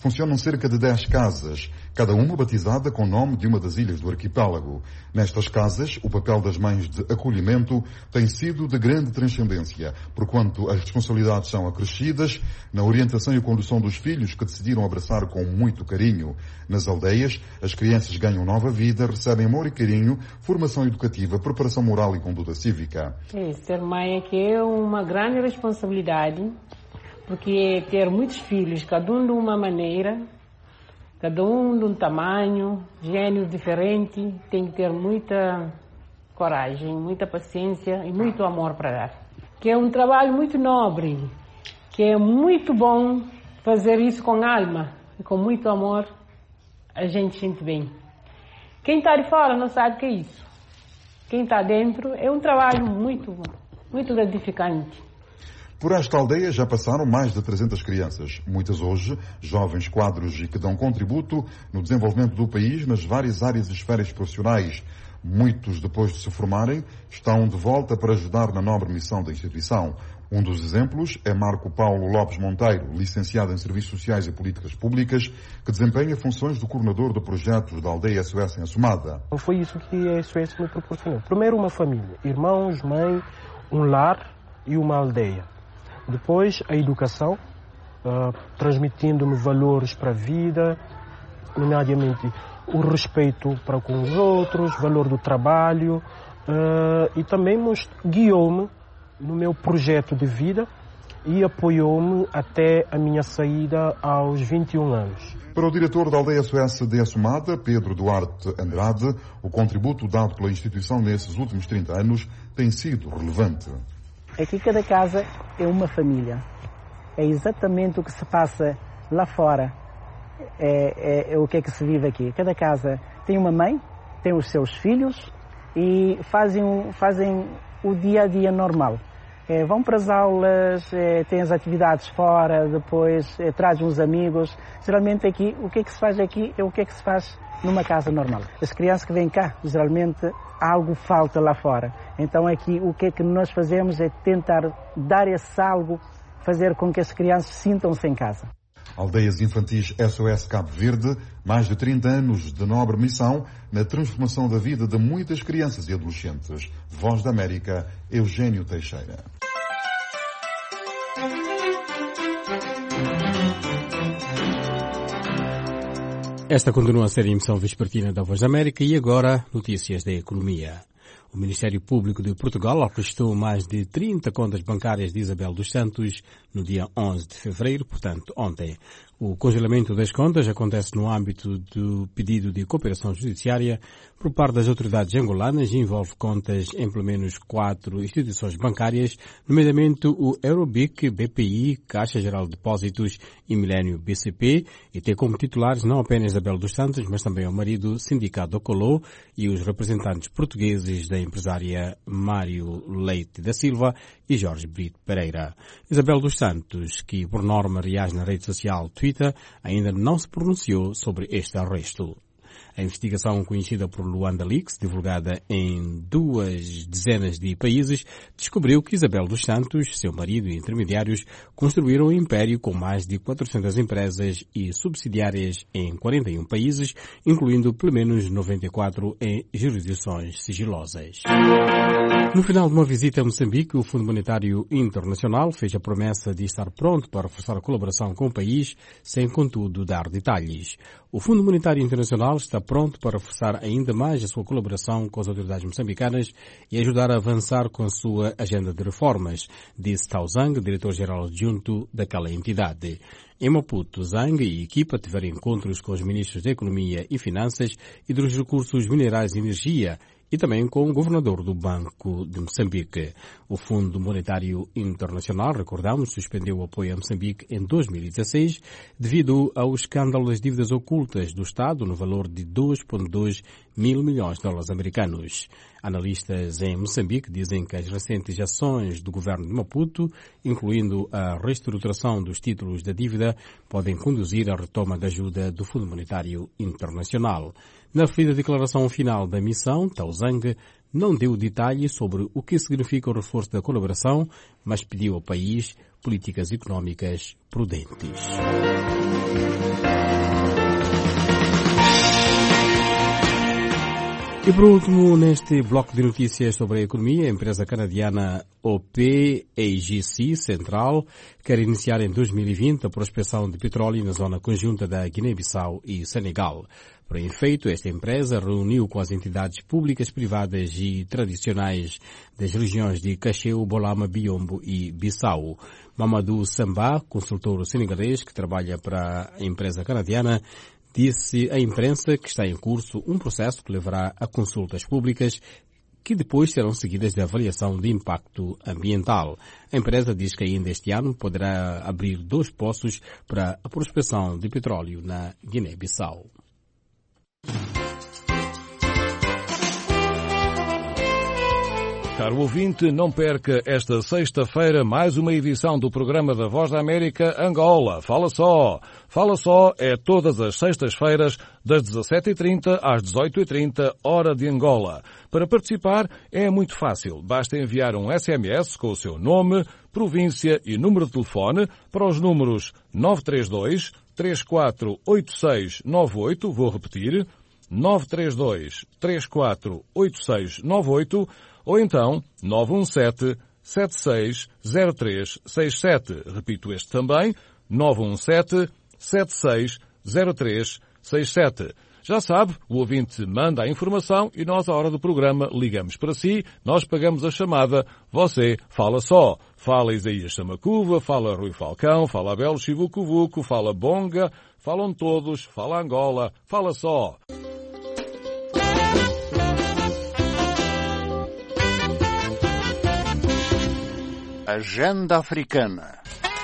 [SPEAKER 3] funcionam cerca de 10 casas, cada uma batizada com o nome de uma das ilhas do arquipélago. Nestas casas, o papel das mães de acolhimento tem sido de grande transcendência, porquanto as responsabilidades são acrescidas na orientação e condução dos filhos que decidiram abraçar com muito carinho. Nas aldeias, as crianças ganham nova vida, recebem amor e carinho, formação educativa, preparação moral e conduta cívica.
[SPEAKER 7] Ser mãe aqui é uma grande responsabilidade, porque ter muitos filhos, cada um de uma maneira, cada um de um tamanho, gênio diferente, tem que ter muita coragem, muita paciência e muito amor para dar. Que é um trabalho muito nobre, que é muito bom fazer isso com alma e com muito amor, a gente sente bem. Quem está de fora não sabe o que é isso. Quem está dentro é um trabalho muito gratificante.
[SPEAKER 3] Por esta aldeia já passaram mais de 300 crianças, muitas hoje, jovens quadros e que dão contributo no desenvolvimento do país nas várias áreas e esferas profissionais. Muitos, depois de se formarem, estão de volta para ajudar na nobre missão da instituição. Um dos exemplos é Marco Paulo Lopes Monteiro, licenciado em Serviços Sociais e Políticas Públicas, que desempenha funções de coordenador de projetos da aldeia SOS em Assumada.
[SPEAKER 23] Foi isso que a SOS me proporcionou. Primeiro uma família, irmãos, mãe, um lar e uma aldeia. Depois a educação, transmitindo-me valores para a vida, nomeadamente o respeito para com os outros, valor do trabalho, e também guiou-me no meu projeto de vida e apoiou-me até a minha saída aos 21 anos.
[SPEAKER 3] Para o diretor da aldeia SOS de Assumada, Pedro Duarte Andrade, o contributo dado pela instituição nesses últimos 30 anos tem sido relevante.
[SPEAKER 24] Aqui cada casa é uma família. É exatamente o que se passa lá fora. É o que é que se vive aqui. Cada casa tem uma mãe, tem os seus filhos e fazem o dia a dia normal. Vão para as aulas, têm as atividades fora, depois trazem uns amigos. Geralmente aqui, o que é que se faz aqui é o que é que se faz numa casa normal. As crianças que vêm cá, geralmente algo falta lá fora. Então aqui o que é que nós fazemos é tentar dar esse algo, fazer com que as crianças sintam-se em casa.
[SPEAKER 3] Aldeias Infantis SOS Cabo Verde, mais de 30 anos de nobre missão na transformação da vida de muitas crianças e adolescentes. Voz da América, Eugênio Teixeira.
[SPEAKER 1] Esta continua a ser a emissão vespertina da Voz da América e agora notícias da economia. O Ministério Público de Portugal arrestou mais de 30 contas bancárias de Isabel dos Santos no dia 11 de fevereiro, portanto ontem. O congelamento das contas acontece no âmbito do pedido de cooperação judiciária por parte das autoridades angolanas e envolve contas em pelo menos 4 instituições bancárias, nomeadamente o Eurobic, BPI, Caixa Geral de Depósitos e Milênio BCP, e tem como titulares não apenas Isabel dos Santos, mas também o marido Sindicato Ocolô e os representantes portugueses da empresária Mário Leite da Silva e Jorge Brito Pereira. Isabel dos Santos, que por norma reage na rede social Twitter, ainda não se pronunciou sobre este arresto. A investigação conhecida por Luanda Leaks, divulgada em 2 dezenas de países, descobriu que Isabel dos Santos, seu marido e intermediários construíram um império com mais de 400 empresas e subsidiárias em 41 países, incluindo pelo menos 94 em jurisdições sigilosas. No final de uma visita a Moçambique, o Fundo Monetário Internacional fez a promessa de estar pronto para reforçar a colaboração com o país, sem contudo dar detalhes. O Fundo Monetário Internacional está pronto para reforçar ainda mais a sua colaboração com as autoridades moçambicanas e ajudar a avançar com a sua agenda de reformas, disse Tao Zhang, diretor-geral adjunto daquela entidade. Em Maputo, Zhang e equipa tiveram encontros com os ministros da Economia e Finanças e dos Recursos Minerais e Energia, e também com o governador do Banco de Moçambique. O Fundo Monetário Internacional, recordamos, suspendeu o apoio a Moçambique em 2016 devido ao escândalo das dívidas ocultas do Estado no valor de 2,2 mil milhões de dólares americanos. Analistas em Moçambique dizem que as recentes ações do governo de Maputo, incluindo a reestruturação dos títulos da dívida, podem conduzir à retoma da ajuda do Fundo Monetário Internacional. Na referida declaração final da missão, Tao Zhang não deu detalhes sobre o que significa o reforço da colaboração, mas pediu ao país políticas económicas prudentes. E por último, neste bloco de notícias sobre a economia, a empresa canadiana OPAGC Central quer iniciar em 2020 a prospecção de petróleo na zona conjunta da Guiné-Bissau e Senegal. Para efeito, esta empresa reuniu com as entidades públicas, privadas e tradicionais das regiões de Cacheu, Bolama, Biombo e Bissau. Mamadou Samba, consultor senegalês que trabalha para a empresa canadiana, disse à imprensa que está em curso um processo que levará a consultas públicas que depois serão seguidas de avaliação de impacto ambiental. A empresa diz que ainda este ano poderá abrir 2 poços para a prospecção de petróleo na Guiné-Bissau.
[SPEAKER 12] Caro ouvinte, não perca esta sexta-feira mais uma edição do programa da Voz da América Angola. Fala só! Fala só é todas as sextas-feiras das 17h30 às 18h30, hora de Angola. Para participar é muito fácil. Basta enviar um SMS com o seu nome, província e número de telefone para os números 932 348698, vou repetir, 932 348698, ou então 917-760367. Repito este também, 917-760367. Já sabe, o ouvinte manda a informação e nós, à hora do programa, ligamos para si, nós pagamos a chamada, você fala só. Fala Isaías Samacuva, fala Rui Falcão, fala Abel Chivucuvuco, fala Bonga, falam todos, fala Angola, fala só.
[SPEAKER 13] Agenda Africana.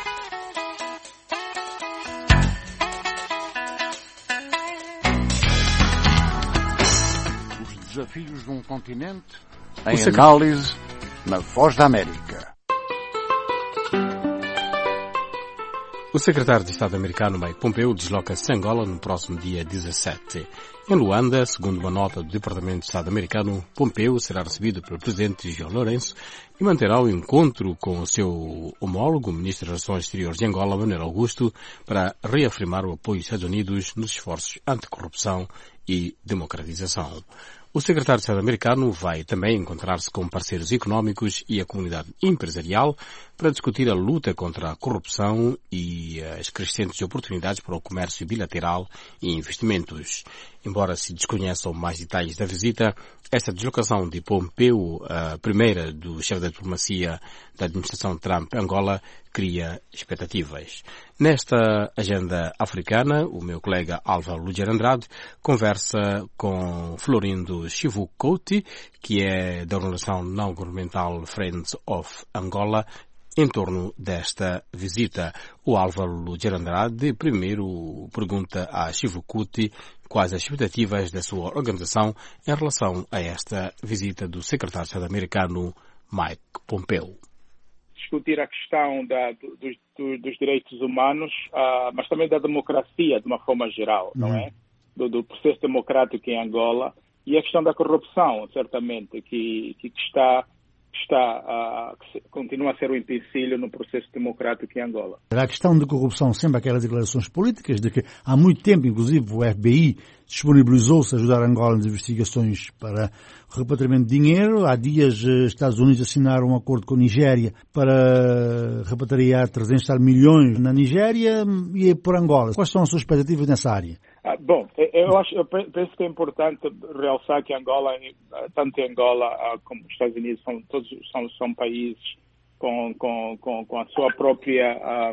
[SPEAKER 13] Os desafios de um continente em análise na Voz da América.
[SPEAKER 1] O secretário de Estado americano Mike Pompeo desloca-se a Angola no próximo dia 17. Em Luanda, segundo uma nota do Departamento de Estado americano, Pompeo será recebido pelo presidente João Lourenço e manterá o encontro com o seu homólogo, ministro das Relações Exteriores de Angola, Manuel Augusto, para reafirmar o apoio dos Estados Unidos nos esforços anticorrupção e democratização. O secretário de Estado americano vai também encontrar-se com parceiros económicos e a comunidade empresarial para discutir a luta contra a corrupção e as crescentes oportunidades para o comércio bilateral e investimentos. Embora se desconheçam mais detalhes da visita, esta deslocação de Pompeo, a primeira do chefe da diplomacia da administração Trump Angola, cria expectativas. Nesta agenda africana, o meu colega Álvaro Luger Andrade conversa com Florindo Chivukuti, que é da organização não governamental Friends of Angola, em torno desta visita. O Álvaro Luger Andrade primeiro pergunta a Chivukuti quais as expectativas da sua organização em relação a esta visita do secretário de Estado americano Mike Pompeo.
[SPEAKER 4] Discutir a questão dos direitos humanos, mas também da democracia de uma forma geral, não é? Do processo democrático em Angola e a questão da corrupção, certamente, que continua a ser um empecilho no processo democrático em Angola.
[SPEAKER 14] A questão de corrupção, sempre aquelas declarações políticas de que há muito tempo, inclusive, o FBI disponibilizou-se a ajudar Angola nas investigações para o repatriamento de dinheiro. Há dias, Estados Unidos assinaram um acordo com a Nigéria para repatriar 300 milhões na Nigéria e por Angola. Quais são as suas expectativas nessa área?
[SPEAKER 4] Bom, eu penso que é importante realçar que Angola, tanto Angola como os Estados Unidos, são países com a sua própria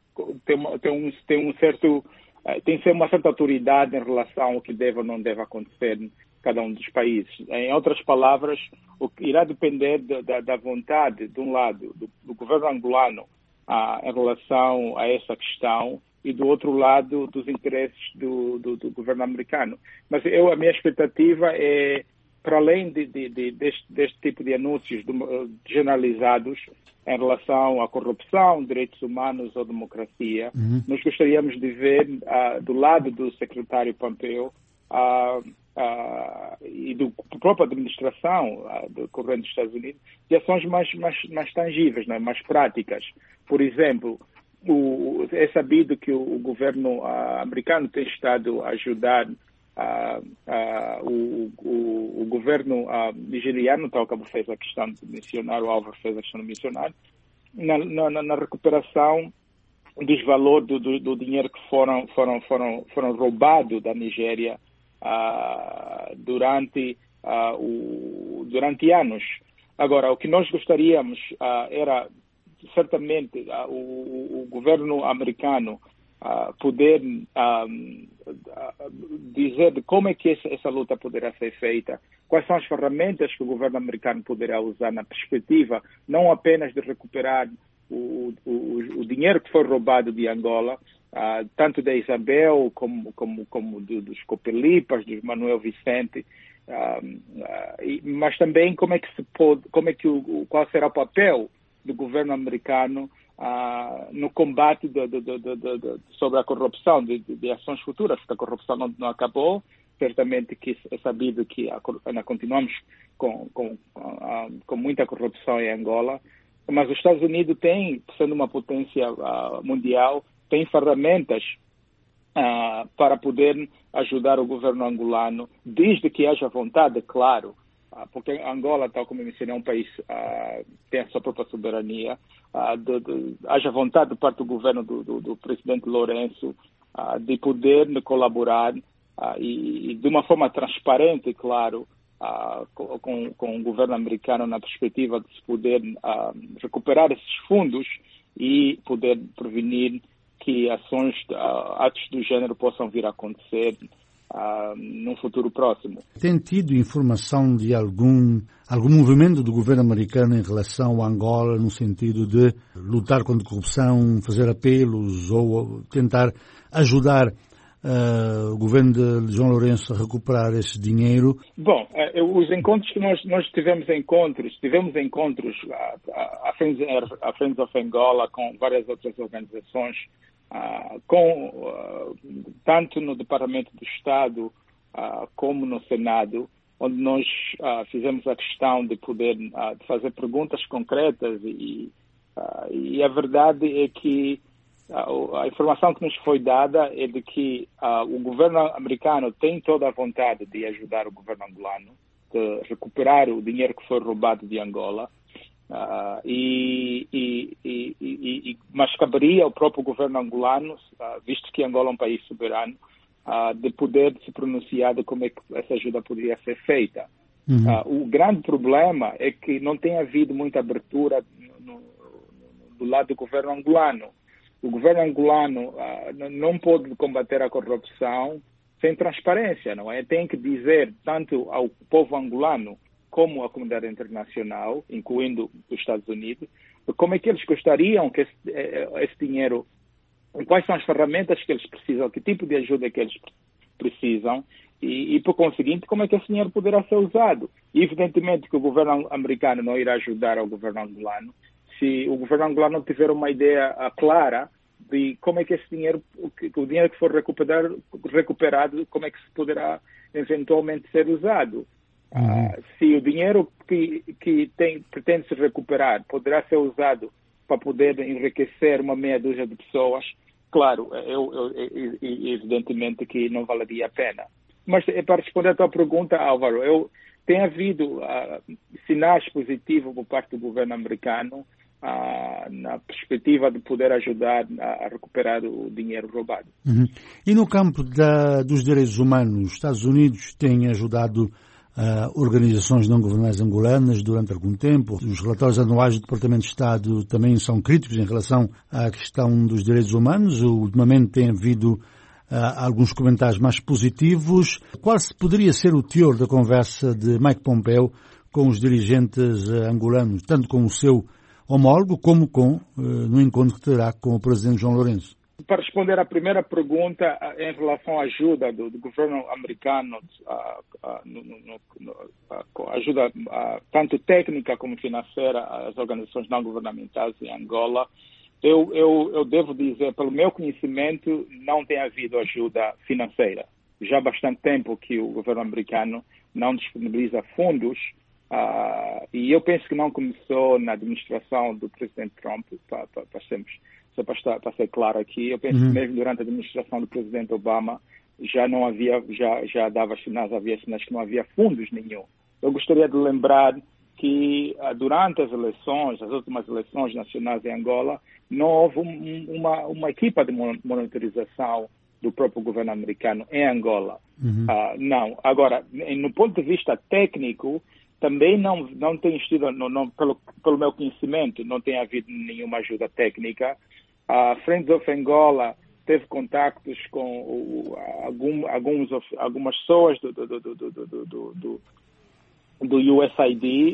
[SPEAKER 4] tem uma certa autoridade em relação ao que deve ou não deve acontecer em cada um dos países. Em outras palavras, o que irá depender da vontade, de um lado, do governo angolano em relação a essa questão, e do outro lado dos interesses do governo americano. Mas a minha expectativa é, para além deste tipo de anúncios generalizados em relação à corrupção, direitos humanos ou democracia, nós gostaríamos de ver do lado do secretário Pompeo e da própria administração do governo dos Estados Unidos de ações mais tangíveis, né, mais práticas. Por exemplo, é sabido que o governo americano tem estado a ajudar
[SPEAKER 8] o governo nigeriano, tal como fez a questão de mencionar, o Álvaro fez a questão de mencionar, na recuperação dos valores do dinheiro que foram roubados da Nigéria durante anos. Agora, o que nós gostaríamos era, certamente, o governo americano poder dizer de como é que essa luta poderá ser feita, quais são as ferramentas que o governo americano poderá usar na perspectiva, não apenas de recuperar o dinheiro que foi roubado de Angola, tanto da Isabel como dos Copelipas, dos Manuel Vicente, mas também qual será o papel do governo americano no combate sobre a corrupção, de ações futuras, porque a corrupção não acabou. Certamente que é sabido que ainda continuamos com muita corrupção em Angola, mas os Estados Unidos têm, sendo uma potência mundial, tem ferramentas para poder ajudar o governo angolano, desde que haja vontade, claro, porque Angola, tal como eu mencionei, é um país tem a sua própria soberania, haja vontade de parte do governo do presidente Lourenço de poder colaborar e de uma forma transparente, claro, com o governo americano, na perspectiva de se poder recuperar esses fundos e poder prevenir que atos do género possam vir a acontecer num futuro próximo.
[SPEAKER 14] Tem tido informação de algum movimento do governo americano em relação a Angola, no sentido de lutar contra a corrupção, fazer apelos ou tentar ajudar o governo de João Lourenço a recuperar esse dinheiro?
[SPEAKER 8] Bom, os encontros que nós tivemos encontros a Friends of Angola com várias outras organizações, tanto no Departamento do Estado como no Senado, onde nós fizemos a questão de poder de fazer perguntas concretas e a verdade é que a informação que nos foi dada é de que o governo americano tem toda a vontade de ajudar o governo angolano, de recuperar o dinheiro que foi roubado de Angola, mas caberia ao próprio governo angolano, visto que Angola é um país soberano, de poder se pronunciar de como é que essa ajuda poderia ser feita. O grande problema é que não tem havido muita abertura do lado do governo angolano. O governo angolano não pode combater a corrupção sem transparência, não é? Tem que dizer tanto ao povo angolano como à comunidade internacional, incluindo os Estados Unidos, como é que eles gostariam que esse dinheiro, quais são as ferramentas que eles precisam, que tipo de ajuda que eles precisam e por conseguinte, como é que esse dinheiro poderá ser usado. E evidentemente que o governo americano não irá ajudar ao governo angolano se o governo angolano não tiver uma ideia clara de como é que esse dinheiro, o dinheiro que for recuperado, como é que se poderá eventualmente ser usado. Se o dinheiro que pretende se recuperar poderá ser usado para poder enriquecer uma meia dúzia de pessoas, claro, evidentemente que não valeria a pena. Mas para responder à tua pergunta, Álvaro, tem havido sinais positivos por parte do governo americano na perspectiva de poder ajudar a recuperar o dinheiro roubado.
[SPEAKER 14] E no campo dos direitos humanos, os Estados Unidos têm ajudado organizações não governamentais angolanas durante algum tempo. Os relatórios anuais do Departamento de Estado também são críticos em relação à questão dos direitos humanos. Ultimamente tem havido alguns comentários mais positivos. Qual poderia ser o teor da conversa de Mike Pompeo com os dirigentes angolanos, tanto com o seu homólogo como no encontro que terá com o presidente João Lourenço?
[SPEAKER 8] Para responder à primeira pergunta, em relação à ajuda do governo americano, ajuda tanto técnica como financeira às organizações não governamentais em Angola, eu devo dizer, pelo meu conhecimento, não tem havido ajuda financeira. Já há bastante tempo que o governo americano não disponibiliza fundos, e eu penso que não começou na administração do presidente Trump, para ser claro aqui. Eu penso que mesmo durante a administração do presidente Obama, já não havia, já dava sinais, havia sinais que não havia fundos nenhum. Eu gostaria de lembrar que durante as últimas eleições nacionais em Angola, não houve uma equipa de monitorização do próprio governo americano em Angola. Não. Agora, no ponto de vista técnico, também não tem sido, pelo meu conhecimento, não tem havido nenhuma ajuda técnica. A Friends of Angola teve contactos com algumas pessoas do USAID,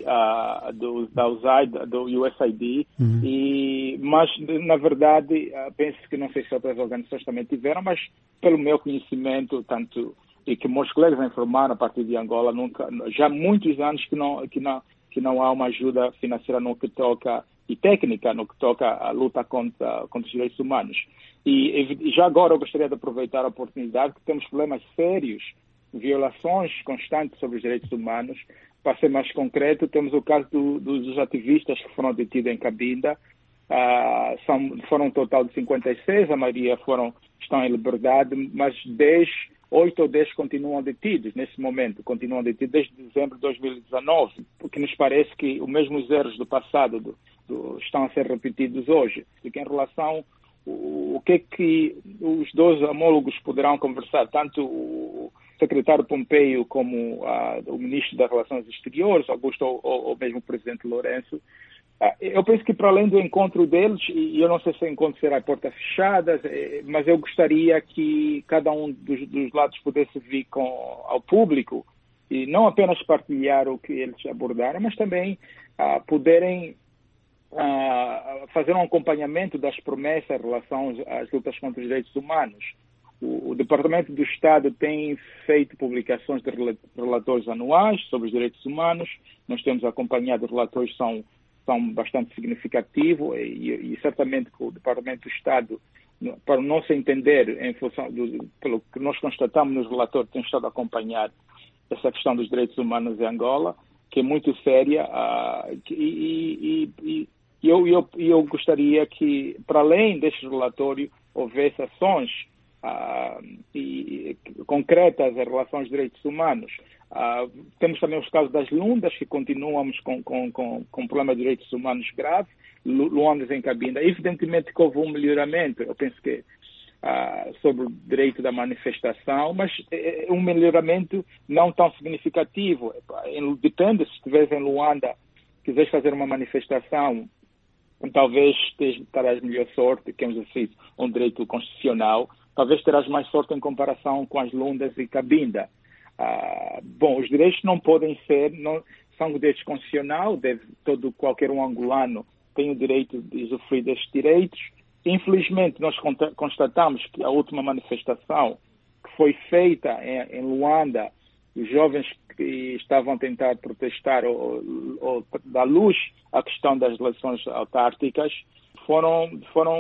[SPEAKER 8] do USAID, mas, na verdade, penso que não sei se outras organizações também tiveram, mas, pelo meu conhecimento, e que meus colegas informaram a partir de Angola, já há muitos anos que não há uma ajuda financeira no que toca, e técnica no que toca à luta contra os direitos humanos. E já agora eu gostaria de aproveitar a oportunidade que temos problemas sérios, violações constantes sobre os direitos humanos. Para ser mais concreto, temos o caso dos ativistas que foram detidos em Cabinda. Foram um total de 56, a maioria estão em liberdade, mas 8 ou 10 continuam detidos nesse momento, continuam detidos desde dezembro de 2019, porque nos parece que os mesmos erros do passado estão a ser repetidos hoje. Porque em relação o que é que os dois homólogos poderão conversar, tanto o secretário Pompeu como o ministro das Relações Exteriores, Augusto, ou mesmo o presidente Lourenço. Eu penso que para além do encontro deles, e eu não sei se o encontro será a portas fechadas, mas eu gostaria que cada um dos lados pudesse vir ao público e não apenas partilhar o que eles abordaram, mas também poderem fazer um acompanhamento das promessas em relação às lutas contra os direitos humanos. O Departamento do Estado tem feito publicações de relatórios anuais sobre os direitos humanos. Nós temos acompanhado, os relatórios são bastante significativos e certamente que o Departamento do Estado, para não se entender, em função pelo que nós constatamos nos relatórios, tem estado a acompanhar essa questão dos direitos humanos em Angola, que é muito séria, e eu gostaria que, para além deste relatório, houvesse ações concretas em relação aos direitos humanos. Temos também os casos das Lundas, que continuamos com problema de direitos humanos graves, Luandas em Cabinda. Evidentemente que houve um melhoramento, eu penso que sobre o direito da manifestação, mas é um melhoramento não tão significativo. Depende, se estiveres em Luanda, quiseres fazer uma manifestação, talvez terás melhor sorte, que é um direito constitucional, talvez terás mais sorte em comparação com as Lundas e Cabinda. Bom, os direitos não podem são direitos constitucionais, qualquer angolano tem o direito de usufruir destes direitos. Infelizmente, nós constatamos que a última manifestação que foi feita em Luanda, os jovens que estavam a tentar protestar ou dar luz à questão das eleições autárquicas foram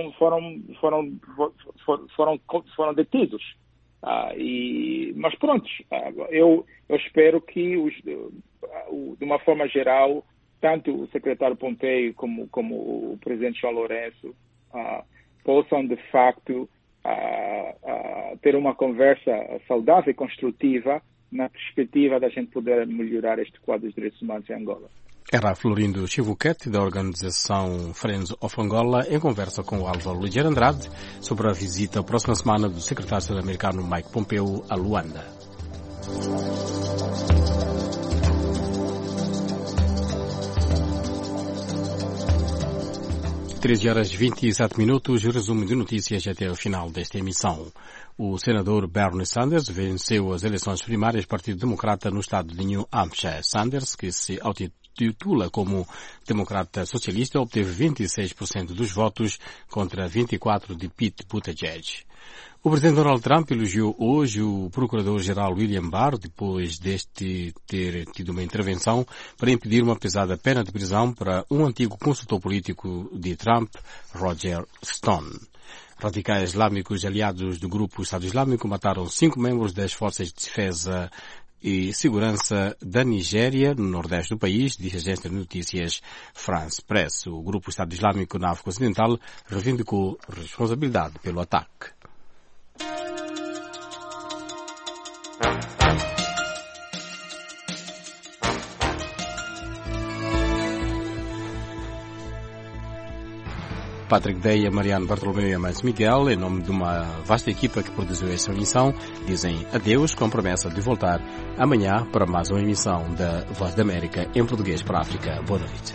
[SPEAKER 8] detidos. Mas pronto, eu espero que, de uma forma geral, tanto o secretário Pompeu como o presidente João Lourenço possam, de facto, ter uma conversa saudável e construtiva na perspectiva da gente poder melhorar este quadro dos direitos humanos em Angola.
[SPEAKER 1] Era Florindo Chivuquete, da organização Friends of Angola, em conversa com o Álvaro Ligeiro Andrade sobre a visita próxima semana do secretário sul-americano Mike Pompeu a Luanda. 13h27, resumo de notícias até o final desta emissão. O senador Bernie Sanders venceu as eleições primárias do Partido Democrata no estado de New Hampshire. Sanders, que se autotitula como democrata socialista, obteve 26% dos votos contra 24% de Pete Buttigieg. O presidente Donald Trump elogiou hoje o procurador-geral William Barr, depois deste ter tido uma intervenção para impedir uma pesada pena de prisão para um antigo consultor político de Trump, Roger Stone. Radicais islâmicos aliados do grupo Estado Islâmico mataram 5 membros das forças de defesa e segurança da Nigéria, no nordeste do país, diz a agência de notícias France Press. O grupo Estado Islâmico na África Ocidental reivindicou responsabilidade pelo ataque. Patrick Deia, Mariano Bartolomeu e Amancio Miguel, em nome de uma vasta equipa que produziu esta emissão, dizem adeus com promessa de voltar amanhã para mais uma emissão da Voz da América em português para a África. Boa noite.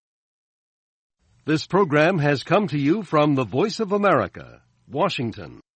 [SPEAKER 9] This program has come to you from the Voice of America, Washington.